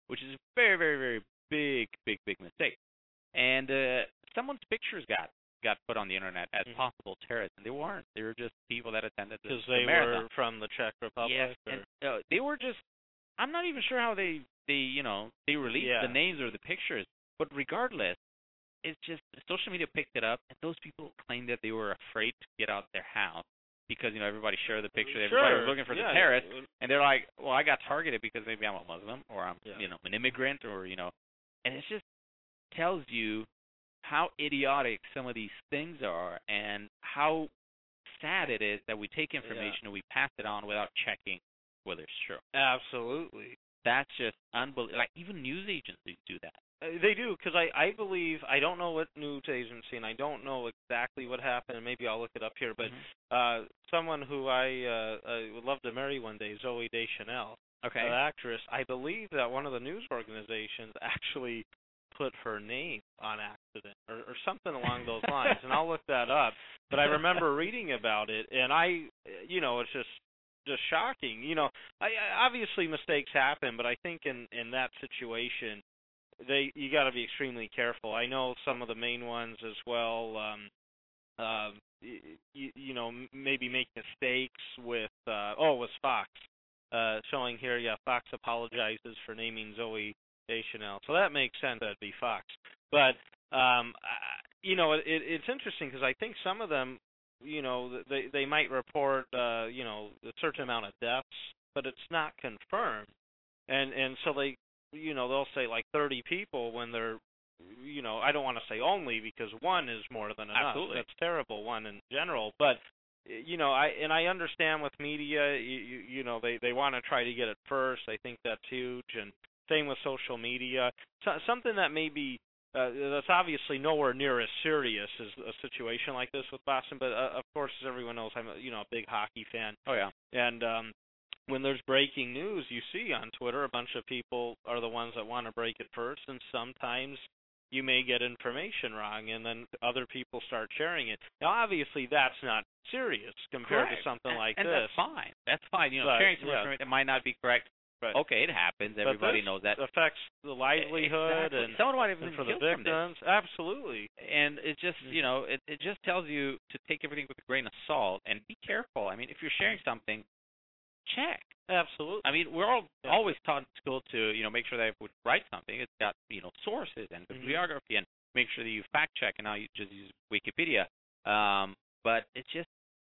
which is a very, very, very big, big, big mistake. And uh, someone's pictures got got put on the internet as mm-hmm. possible terrorists, and they weren't. They were just people that attended the, because the they marathon. were from the Czech Republic. Yes, or? and uh, they were just. I'm not even sure how they they you know they released yeah. the names or the pictures, but regardless, it's just social media picked it up, and those people claimed that they were afraid to get out their house because you know everybody shared the picture, sure. everybody was looking for yeah. the terrorist, and they're like, well, I got targeted because maybe I'm a Muslim or I'm yeah. you know an immigrant or you know, and it just tells you how idiotic some of these things are and how sad it is that we take information yeah. and we pass it on without checking whether it's true. Absolutely. That's just unbelievable. Like, even news agencies do that. Uh, they do, because I, I believe, I don't know what news agency, and I don't know exactly what happened, and maybe I'll look it up here, but mm-hmm. uh, someone who I uh, uh, would love to marry one day, Zooey Deschanel, okay. an actress, I believe that one of the news organizations actually put her name on accident or, or something along those lines, and I'll look that up. But I remember reading about it, and I, you know, it's just just shocking. You know, I, I, obviously mistakes happen, but I think in, in that situation, they you got to be extremely careful. I know some of the main ones as well. Um, uh, you, you know, maybe make mistakes with. Uh, oh, it was Fox uh, showing here. Yeah, Fox apologizes for naming Zooey Deschanel, so that makes sense. That'd be Fox. But um, you know, it, it's interesting because I think some of them, you know, they they might report, uh, you know, a certain amount of deaths, but it's not confirmed, and and so they, you know, they'll say like thirty people when they're, you know, I don't want to say only because one is more than enough. Absolutely. That's terrible, one in general, but. You know, I and I understand with media, you you, you know, they, they want to try to get it first. I think that's huge, and same with social media. So, something that may be uh, that's obviously nowhere near as serious as a situation like this with Boston, but uh, of course, as everyone knows, I'm a, you know a big hockey fan. Oh yeah. And um, when there's breaking news, you see on Twitter a bunch of people are the ones that want to break it first, and sometimes you may get information wrong, and then other people start sharing it. Now, obviously, that's not serious compared correct. to something and, like and this. that's fine. That's fine. You know, but, sharing some yeah. information that might not be correct. Right. Okay, it happens. Everybody knows that. Affects the livelihood exactly. and, Someone might have been and for the killed victims. From this. Absolutely. And it just, you know, it it just tells you to take everything with a grain of salt and be careful. I mean, if you're sharing something, check. Absolutely. I mean, we're all yeah. always always taught in school to, you know, make sure that if we write something, it's got, you know, sources and bibliography, mm-hmm. and make sure that you fact check, and now you just use Wikipedia. Um, but it's just,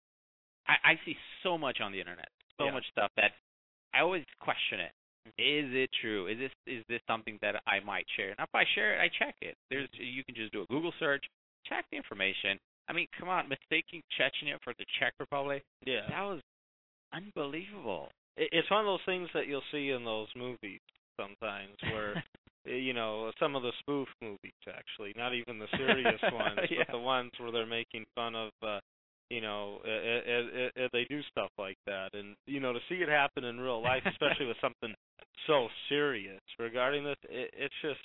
I, I see so much on the internet, so yeah. much stuff that I always question it. Is it true? Is this is this something that I might share? And if I share it, I check it. There's you can just do a Google search, check the information. I mean, come on, mistaking Chechnya for the Czech Republic, yeah, that was unbelievable. It's one of those things that you'll see in those movies sometimes where, you know, some of the spoof movies actually, not even the serious ones, yeah. but the ones where they're making fun of, uh, you know, it, it, it, they do stuff like that. And, you know, to see it happen in real life, especially with something so serious regarding this, it, it's just,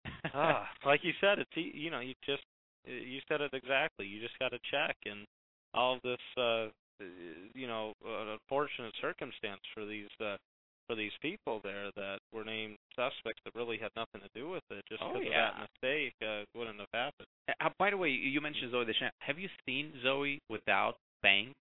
ah, like you said, it's, you know, you just, you said it exactly. You just got to check. And all of this, uh, you know, an unfortunate circumstance for these uh, for these people there that were named suspects that really had nothing to do with it. Just because oh, yeah. of that mistake, uh, wouldn't have happened. Uh, by the way, you mentioned Zooey Deschanel. Have you seen Zooey without bangs?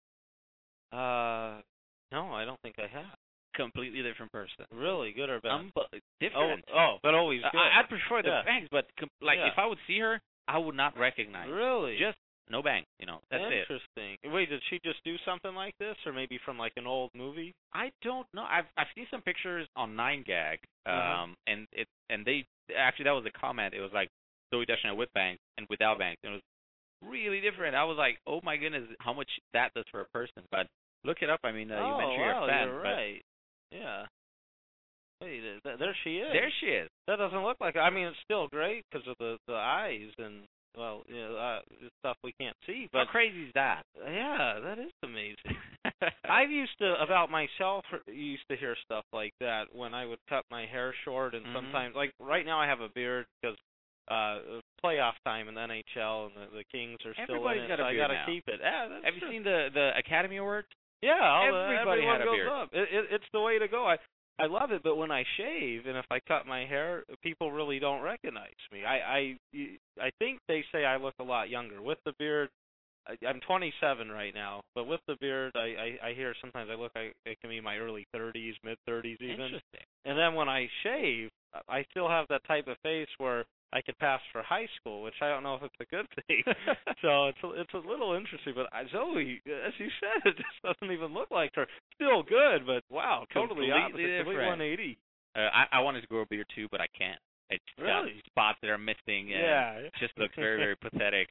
Uh, no, I don't think I have. Completely different person. Really, good or bad? Um, but different. Oh, oh, but always good. I, I'd prefer the yeah. bangs, but com- like yeah. if I would see her, I would not recognize. Really? Just no bangs, you know. That's Interesting. it. Wait, did she just do something like this, or maybe from like an old movie? I don't know. I've I've seen some pictures on nine gag, um, uh-huh. and it and they actually that was a comment. It was like Zooey Deschanel with bangs and without bangs. And it was really different. I was like, oh my goodness, how much that does for a person. But look it up. I mean, uh, oh, you mentioned wow, you're a fan. You're right. Yeah. Wait, th- there she is. There she is. That doesn't look like. I mean, it's still great because of the the eyes and. Well, you know, uh, stuff we can't see. But how crazy is that? Yeah, that is amazing. I've used to, about myself, used to hear stuff like that when I would cut my hair short, and mm-hmm. sometimes, like right now I have a beard because uh, playoff time in the N H L and the, the Kings are still Everybody's in it, got a so I beard got to now. keep it. Yeah, that's have you true. seen the, the Academy Awards? Yeah, all Everybody the, everyone had a goes beard. up. It, it, it's the way to go. I, I love it, but when I shave and if I cut my hair, people really don't recognize me. I I I think they say I look a lot younger with the beard. I, I'm twenty-seven right now, but with the beard, I, I I hear sometimes I look like it can be my early thirties, mid thirties even. Interesting. And then when I shave, I still have that type of face where I could pass for high school, which I don't know if it's a good thing. So it's a, it's a little interesting. But Zoe, as you said, it just doesn't even look like her. Still good, but wow, totally Completely opposite, complete different. one eighty. Uh, I, I wanted to grow a beard too, but I can't. It's Really? got spots that are missing, and Yeah. it just looks very, very pathetic.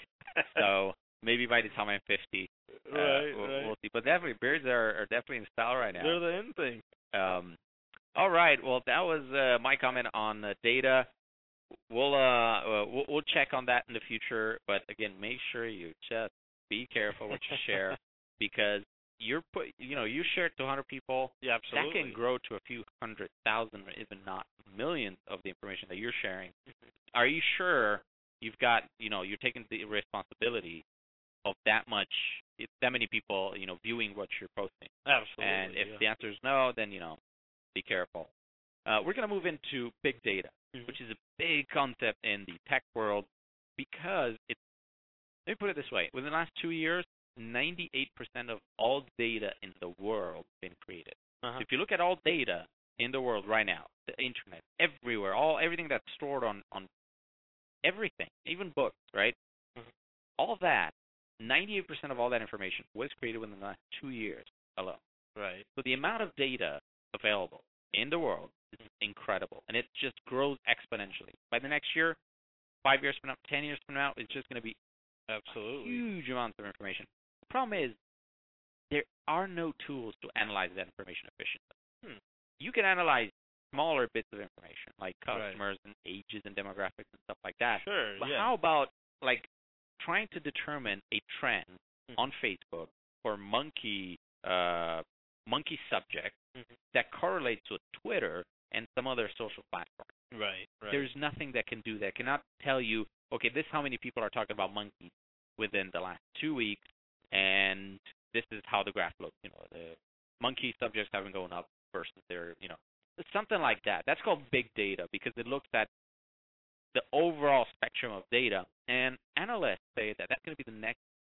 So maybe by the time I'm fifty, uh, right, we'll, right. we'll see. But definitely, beards are, are definitely in style right now. They're the in thing. Um, all right. Well, that was uh, my comment on uh, data. We'll uh, uh we'll, we'll check on that in the future. But again, make sure you just be careful what you share, because you're put you know you share it to one hundred people. Yeah, absolutely. That can grow to a few hundred thousand, or even not millions of the information that you're sharing. Mm-hmm. Are you sure you've got you know you're taking the responsibility of that much, that many people you know viewing what you're posting? Absolutely. And if yeah. the answer is no, then you know be careful. Uh, we're going to move into big data, mm-hmm. which is a big concept in the tech world, because it's, let me put it this way, within the last two years, ninety-eight percent of all data in the world has been created. Uh-huh. So if you look at all data in the world right now, the internet, everywhere, all everything that's stored on, on everything, even books, right? Mm-hmm. All of that, ninety-eight percent of all that information was created within the last two years alone. Right. So the amount of data available in the world is incredible, and it just grows exponentially. By the next year, five years from now, ten years from now, it's just going to be absolutely huge amounts of information. The problem is there are no tools to analyze that information efficiently. Hmm. You can analyze smaller bits of information, like Right. customers and ages and demographics and stuff like that. Sure. But yeah. how about like trying to determine a trend Mhm. on Facebook for monkey uh, monkey subject Mhm. that correlates with Twitter and some other social platform? Right. Right. There's nothing that can do that. Cannot tell you, okay, this is how many people are talking about monkeys within the last two weeks, and this is how the graph looks. You know, the monkey subjects have been going up versus their, you know, something like that. That's called big data, because it looks at the overall spectrum of data. And analysts say that that's going to be the next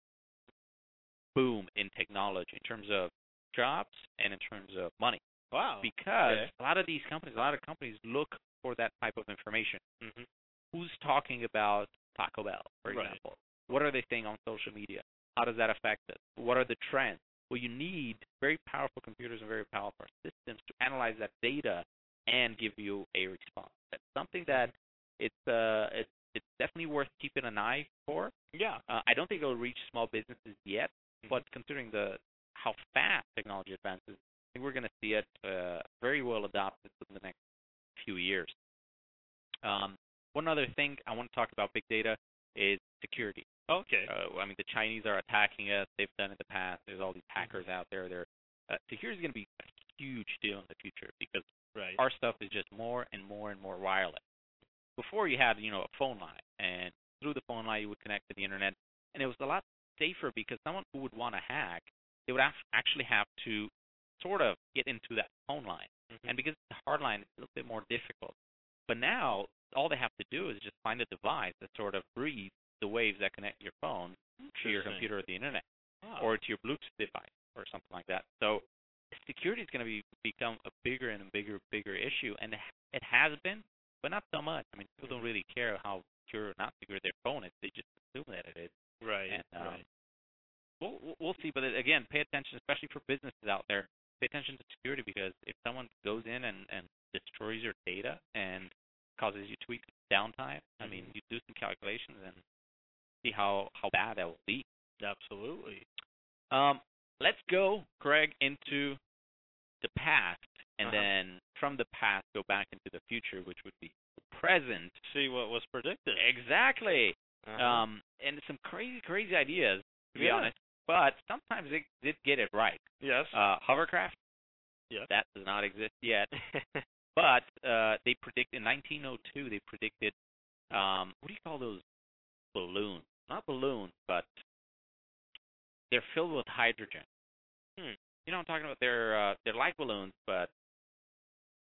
boom in technology in terms of jobs and in terms of money. Wow. Because okay. a lot of these companies, a lot of companies look for that type of information. Mm-hmm. Who's talking about Taco Bell, for Right. example? What are they saying on social media? How does that affect us? What are the trends? Well, you need very powerful computers and very powerful systems to analyze that data and give you a response. That's something that it's uh it's it's definitely worth keeping an eye for. Yeah. Uh, I don't think it'll reach small businesses yet, mm-hmm. but considering the how fast technology advances, I think we're going to see it uh, very well adopted in the next few years. Um, one other thing I want to talk about big data is security. Okay. Uh, I mean, the Chinese are attacking us. They've done it in the past. There's all these hackers out there. They're, uh, security is going to be a huge deal in the future, because right. our stuff is just more and more and more wireless. Before, you had, you know, a phone line, and through the phone line you would connect to the internet, and it was a lot safer, because someone who would want to hack, they would have, actually have to sort of get into that phone line. Mm-hmm. And because it's a hard line, it's a little bit more difficult. But now, all they have to do is just find a device that sort of reads the waves that connect your phone to your computer or the internet, wow. or to your Bluetooth device, or something like that. So security is going to be become a bigger and a bigger, bigger issue, and it has been, but not so much. I mean, people don't really care how secure or not secure their phone is. They just assume that it is. Right. And, um, right. We'll we'll see, but again, pay attention, especially for businesses out there. Pay attention to security, because if someone goes in and, and destroys your data and causes you two weeks downtime, mm-hmm. I mean, you do some calculations and see how, how bad that will be. Absolutely. Um, let's go, Greg, into the past, and uh-huh. then from the past go back into the future, which would be the present. See what was predicted. Exactly. Uh-huh. Um, and some crazy, crazy ideas, to be yeah. honest. But sometimes they did get it right. Yes. Uh, hovercraft. Yes. That does not exist yet. But uh, they predict in nineteen oh two. They predicted um, what do you call those balloons? Not balloons, but they're filled with hydrogen. Hmm. You know what I'm talking about? They're uh, they're like balloons, but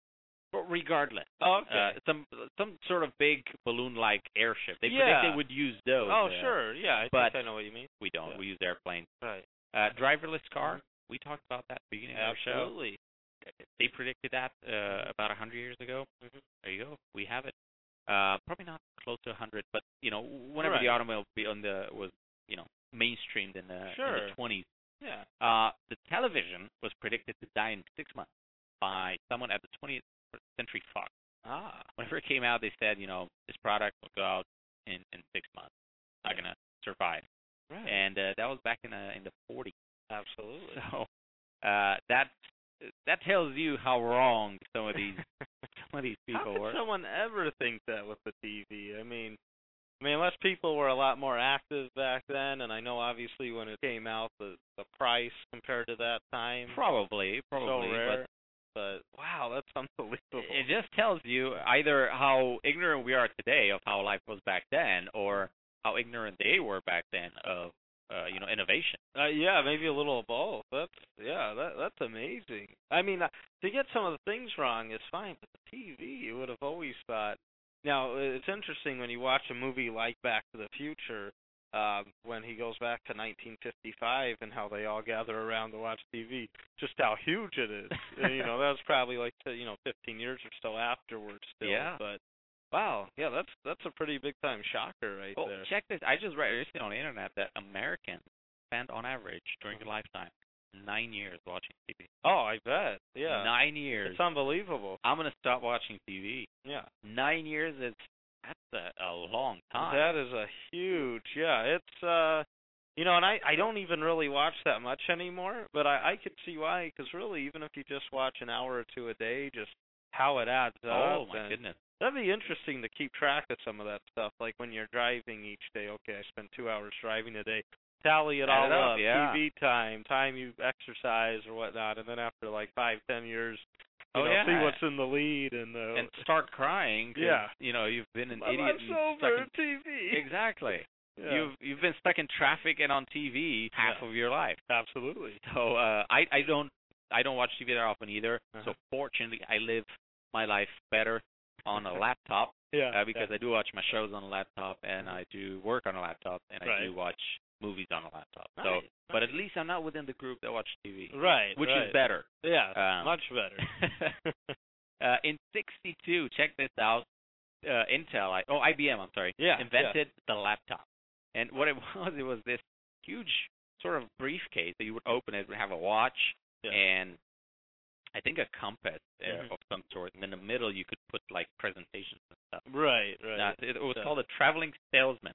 But regardless, Oh, okay. uh, some some sort of big balloon-like airship. They Yeah. predict they would use those. Oh, uh, sure. Yeah, I but think I know what you mean. We don't. Yeah. We use airplanes. Right. Uh, driverless car. We talked about that at the beginning of the show. Absolutely. They predicted that uh, about a hundred years ago. Mm-hmm. There you go. We have it. Uh, probably not close to a hundred, but you know, whenever Right. the automobile be on the was you know mainstreamed in the Sure. in the twenties. Yeah. Uh, the television was predicted to die in six months by someone at the twentieth Century Fox. Ah. Whenever it came out, they said, you know, this product will go out in, in six months. Not gonna survive. Right. And uh, that was back in the in the forties. Absolutely. So uh, that that tells you how wrong some of these some of these people How could were. someone ever think that with the T V? I mean, I mean, unless people were a lot more active back then, and I know obviously when it came out, the the price compared to that time, Probably, probably, so rare. but But wow, that's unbelievable. it just tells you either how ignorant we are today of how life was back then, or how ignorant they were back then of uh, you know innovation. Uh, yeah, maybe a little of both. That's yeah, that that's amazing. I mean, uh, to get some of the things wrong is fine, but the T V, you would have always thought. Now, it's interesting when you watch a movie like Back to the Future, um, when he goes back to nineteen fifty-five and how they all gather around to watch T V, just how huge it is. And, you know, that was probably like you know fifteen years or so afterwards still. Yeah. But wow, yeah, that's that's a pretty big time shocker right Oh, there. check this. I just read recently on the internet that Americans spend on average during their lifetime nine years watching T V. Oh, I bet. Yeah. Nine years. It's unbelievable. I'm gonna stop watching T V. Yeah. Nine years is that's a, a long time. That is a huge, yeah. It's uh, you know, and I I don't even really watch that much anymore, but I I could see why, because really, even if you just watch an hour or two a day, just how it adds up. Oh my and goodness. That'd be interesting to keep track of some of that stuff, like when you're driving each day. Okay, I spent two hours driving a day. Tally it Add all it up, up, yeah. T V time, time you exercise or whatnot, and then after like five, ten years, you Oh, know, yeah. see what's in the lead and uh, And start crying. 'Cause, Yeah. You know, you've been an my idiot. life's and over, stuck T V. in, exactly. Yeah. You've you've been stuck in traffic and on T V half Yeah. of your life. Absolutely. So uh, I I don't I don't watch T V that often either. Uh-huh. So fortunately, I live my life better on a laptop. Yeah. Uh, because yeah. I do watch my shows on a laptop, and I do work on a laptop, and I Right. do watch movies on a laptop. Nice, So, nice. but at least I'm not within the group that watch T V, Right. which right. is better. Yeah. Um, much better. uh, in sixty-two, check this out. Uh, Intel, I, oh I B M, I'm sorry, Yeah, invented the laptop, and what it was, it was this huge sort of briefcase that you would open. It would have a watch Yeah. and I think a compass uh, Mhm. of some sort, and in the middle you could put like presentations and stuff. Right. Right. Now, it, it was So- called a traveling salesman,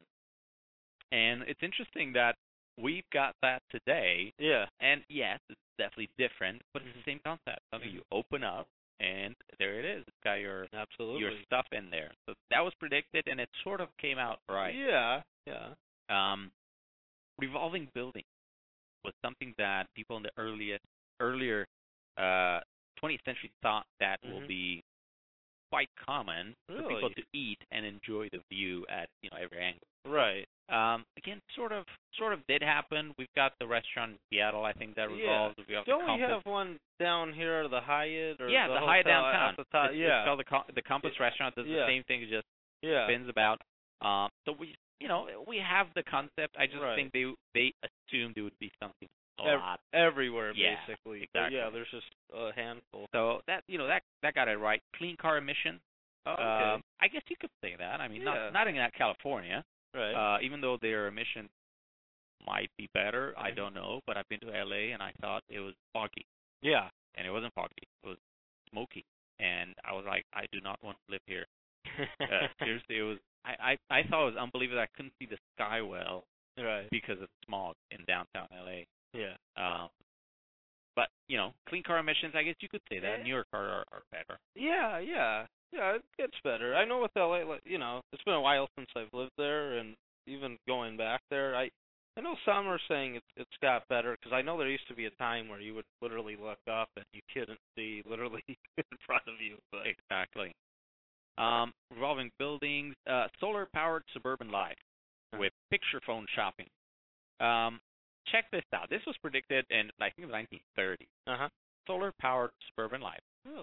and it's interesting that we've got that today. Yeah. And yes, it's definitely different, but it's Mhm. the same concept. Something you open up, and there it is. It's got your Absolutely. your stuff in there. So that was predicted, and it sort of came out right. Yeah. Yeah. Um, revolving building was something that people in the earliest earlier uh, twentieth century thought that will Mhm. be quite common for people Really? to eat and enjoy the view at you know every angle. Right. Um, again, sort of, sort of did happen. We've got the restaurant in Seattle, I think that revolves. We have the Don't we Compass. have one down here, the Hyatt or yeah, the, the Hyatt hotel downtown. At the top? It's, yeah. it's called the Com- the Compass restaurant. Does Yeah. the same thing. It just yeah. spins about. Um, so we, you know, we have the concept. I just Right. think they they assumed it would be something a Ev- lot. Everywhere, Yeah, basically. But exactly. yeah, there's just a handful. So that you know that that got it right. Clean car emission. Oh, okay. Um, I guess you could say that. I mean, Yeah. not not in that California. right. Uh, even though their emissions might be better, I Mhm. don't know. But I've been to L A and I thought it was foggy, yeah. and it wasn't foggy. It was smoky, and I was like, I do not want to live here. Uh, seriously, it was. I, I I thought it was unbelievable. I couldn't see the sky well right. because of smog in downtown L A. Yeah. Um, but you know, clean car emissions. I guess you could say that Yeah. New York are, are are better. Yeah, yeah. Yeah, it gets better. I know with L A, like, you know, it's been a while since I've lived there, and even going back there, I I know some are saying it's it's got better, because I know there used to be a time where you would literally look up and you couldn't see literally in front of you. But Exactly. Um, revolving buildings, uh, solar-powered suburban life with picture phone shopping. Um, check this out. This was predicted in, I think, the nineteen thirties. uh huh. Solar-powered suburban life. Really?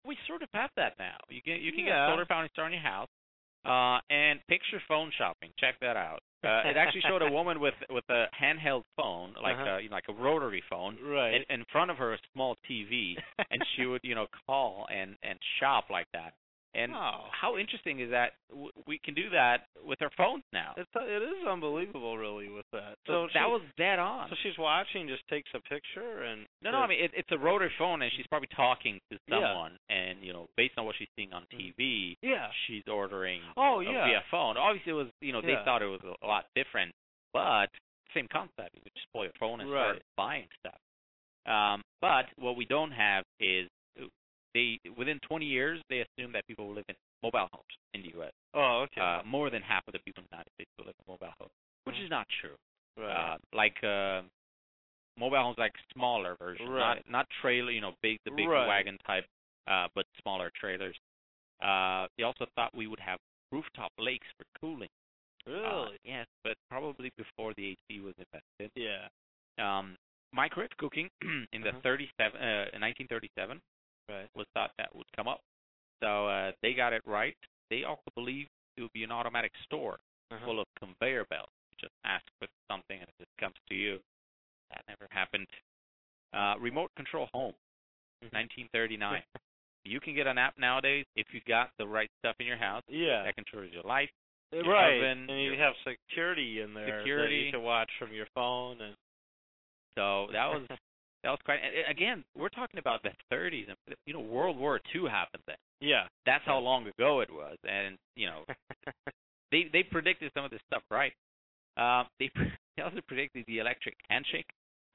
we sort of have that now. You can you can Yeah. get solar panels installed on your house, uh, and picture phone shopping. Check that out. Uh, it actually showed a woman with with a handheld phone, like Uh-huh. a, you know, like a rotary phone, Right. and in front of her a small T V, and she would you know call and and shop like that. And Oh. how interesting is that? W- we can do that with our phones now. It's it is unbelievable, really, with that. So, that she- was dead on. So she's watching, just takes a picture, and No, no, I mean it, it's a rotary phone, and she's probably talking to Yeah. someone, and you know, based on what she's seeing on T V, yeah. she's ordering Oh, uh, yeah. via phone. Obviously, it was you know they Yeah. thought it was a lot different, but same concept. You could just pull your phone and Right. start buying stuff. Um, but what we don't have is they within twenty years they assume that people will live in mobile homes in the U S. Oh, okay. Uh, more than half of the people in the United States will live in mobile homes, which is not true. right. Uh, like uh, mobile homes, like smaller versions, Right. not not trailer, you know, big the big Right. wagon type, uh, but smaller trailers. Uh, they also thought we would have rooftop lakes for cooling. really? Uh, yes, but probably before the A C was invented. yeah. Um, microwave cooking in the Uh-huh. thirty-seven, uh, in nineteen thirty-seven Right. was thought that would come up. So uh, they got it right. They also believed it would be an automatic store Uh-huh. full of conveyor belts. You just ask for something and it just comes to you. That never happened. Uh, remote control home, Mhm. nineteen thirty-nine. You can get an app nowadays if you got the right stuff in your house Yeah. that controls your life. your Right. oven, and you your- have security in there that Security. you can watch from your phone, and So that was that was quite. And again, we're talking about the thirties, and you know, World War Two happened then. yeah. That's how long ago it was, and you know, they they predicted some of this stuff right. Um, they they also predicted the electric handshake,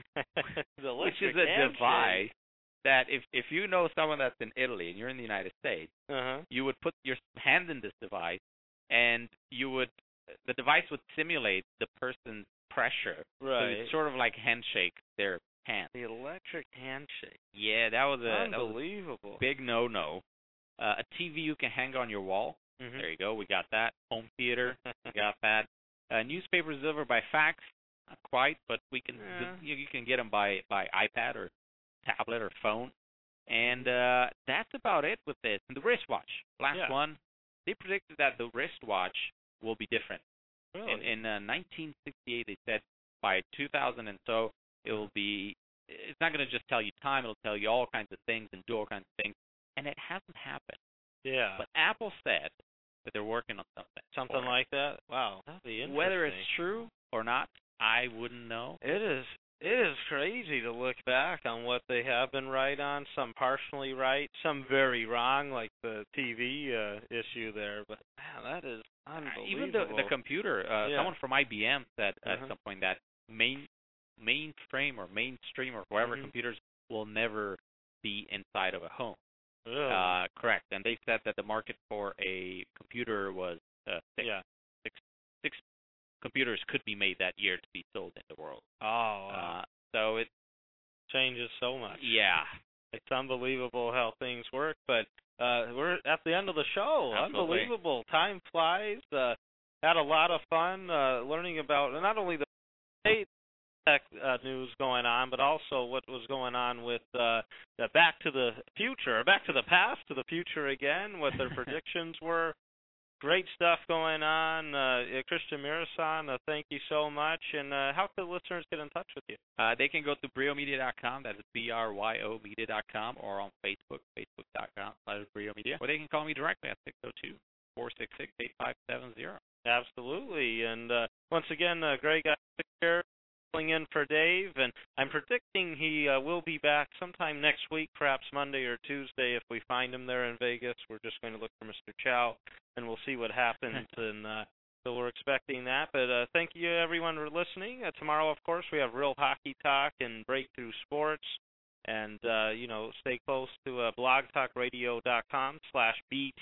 the which is electric a handshake. device that if if you know someone that's in Italy and you're in the United States, Uh-huh. you would put your hand in this device, and you would the device would simulate the person's pressure, so Right. it's sort of like handshake their hand. The electric handshake. Yeah, that was a that was a Unbelievable. big no-no. Uh, a T V you can hang on your wall. Mhm. There you go. We got that. Home theater. We got that. Uh, newspapers delivered by fax. Not quite, but we can. Yeah. You, you can get them by by iPad or tablet or phone. And uh, that's about it with this. And the wristwatch. Last Yeah. one. They predicted that the wristwatch will be different. Really? In, in uh, nineteen sixty-eight, they said by two thousand and so it will be. It's not going to just tell you time. It'll tell you all kinds of things and do all kinds of things. And it hasn't happened. yeah. But Apple said that they're working on something. Something for it. like that. Wow. That'd be interesting. Whether it's true or not, I wouldn't know. It is. It is crazy to look back on what they have been right on. Some partially right, some very wrong, like the T V uh, issue there. But man, that is unbelievable. Even the the computer. Uh, Yeah. Someone from I B M said at Uh-huh. some point that main mainframe or mainstream or whatever Mhm. computers will never be inside of a home. Really? Uh, correct. And they said that the market for a computer was uh, six, yeah. six, six computers could be made that year to be sold in the world. Oh, wow. Uh, so it changes so much. yeah. It's unbelievable how things work, but uh, we're at the end of the show. Absolutely. Unbelievable. Time flies. Uh, had a lot of fun uh, learning about not only the state tech uh, news going on, but also what was going on with uh, the Back to the Future, Back to the Past, to the Future again, what their predictions were. Great stuff going on. Uh, Christian Mirasan, uh, thank you so much. And uh, how can listeners get in touch with you? Uh, they can go to brio media dot com. That is B R Y O media dot com, or on Facebook, facebook dot com slash brio media. Or they can call me directly at six oh two, four six six, eight five seven zero. Absolutely. And uh, once again, uh, Greg Isaac here, filling in for Dave. And I'm predicting he uh, will be back sometime next week, perhaps Monday or Tuesday if we find him there in Vegas. We're just going to look for Mister Chow, and we'll see what happens. and uh, so we're expecting that. But uh, thank you, everyone, for listening. Uh, tomorrow, of course, we have Real Hockey Talk and Breakthrough Sports. And, uh, you know, stay close to uh, blogtalkradio.com slash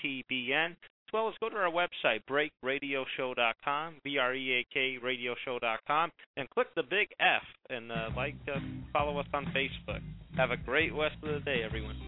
BTBN. As well as go to our website, break radio show dot com, B R E A K radio show dot com, and click the big F and uh, like, uh, follow us on Facebook. Have a great rest of the day, everyone.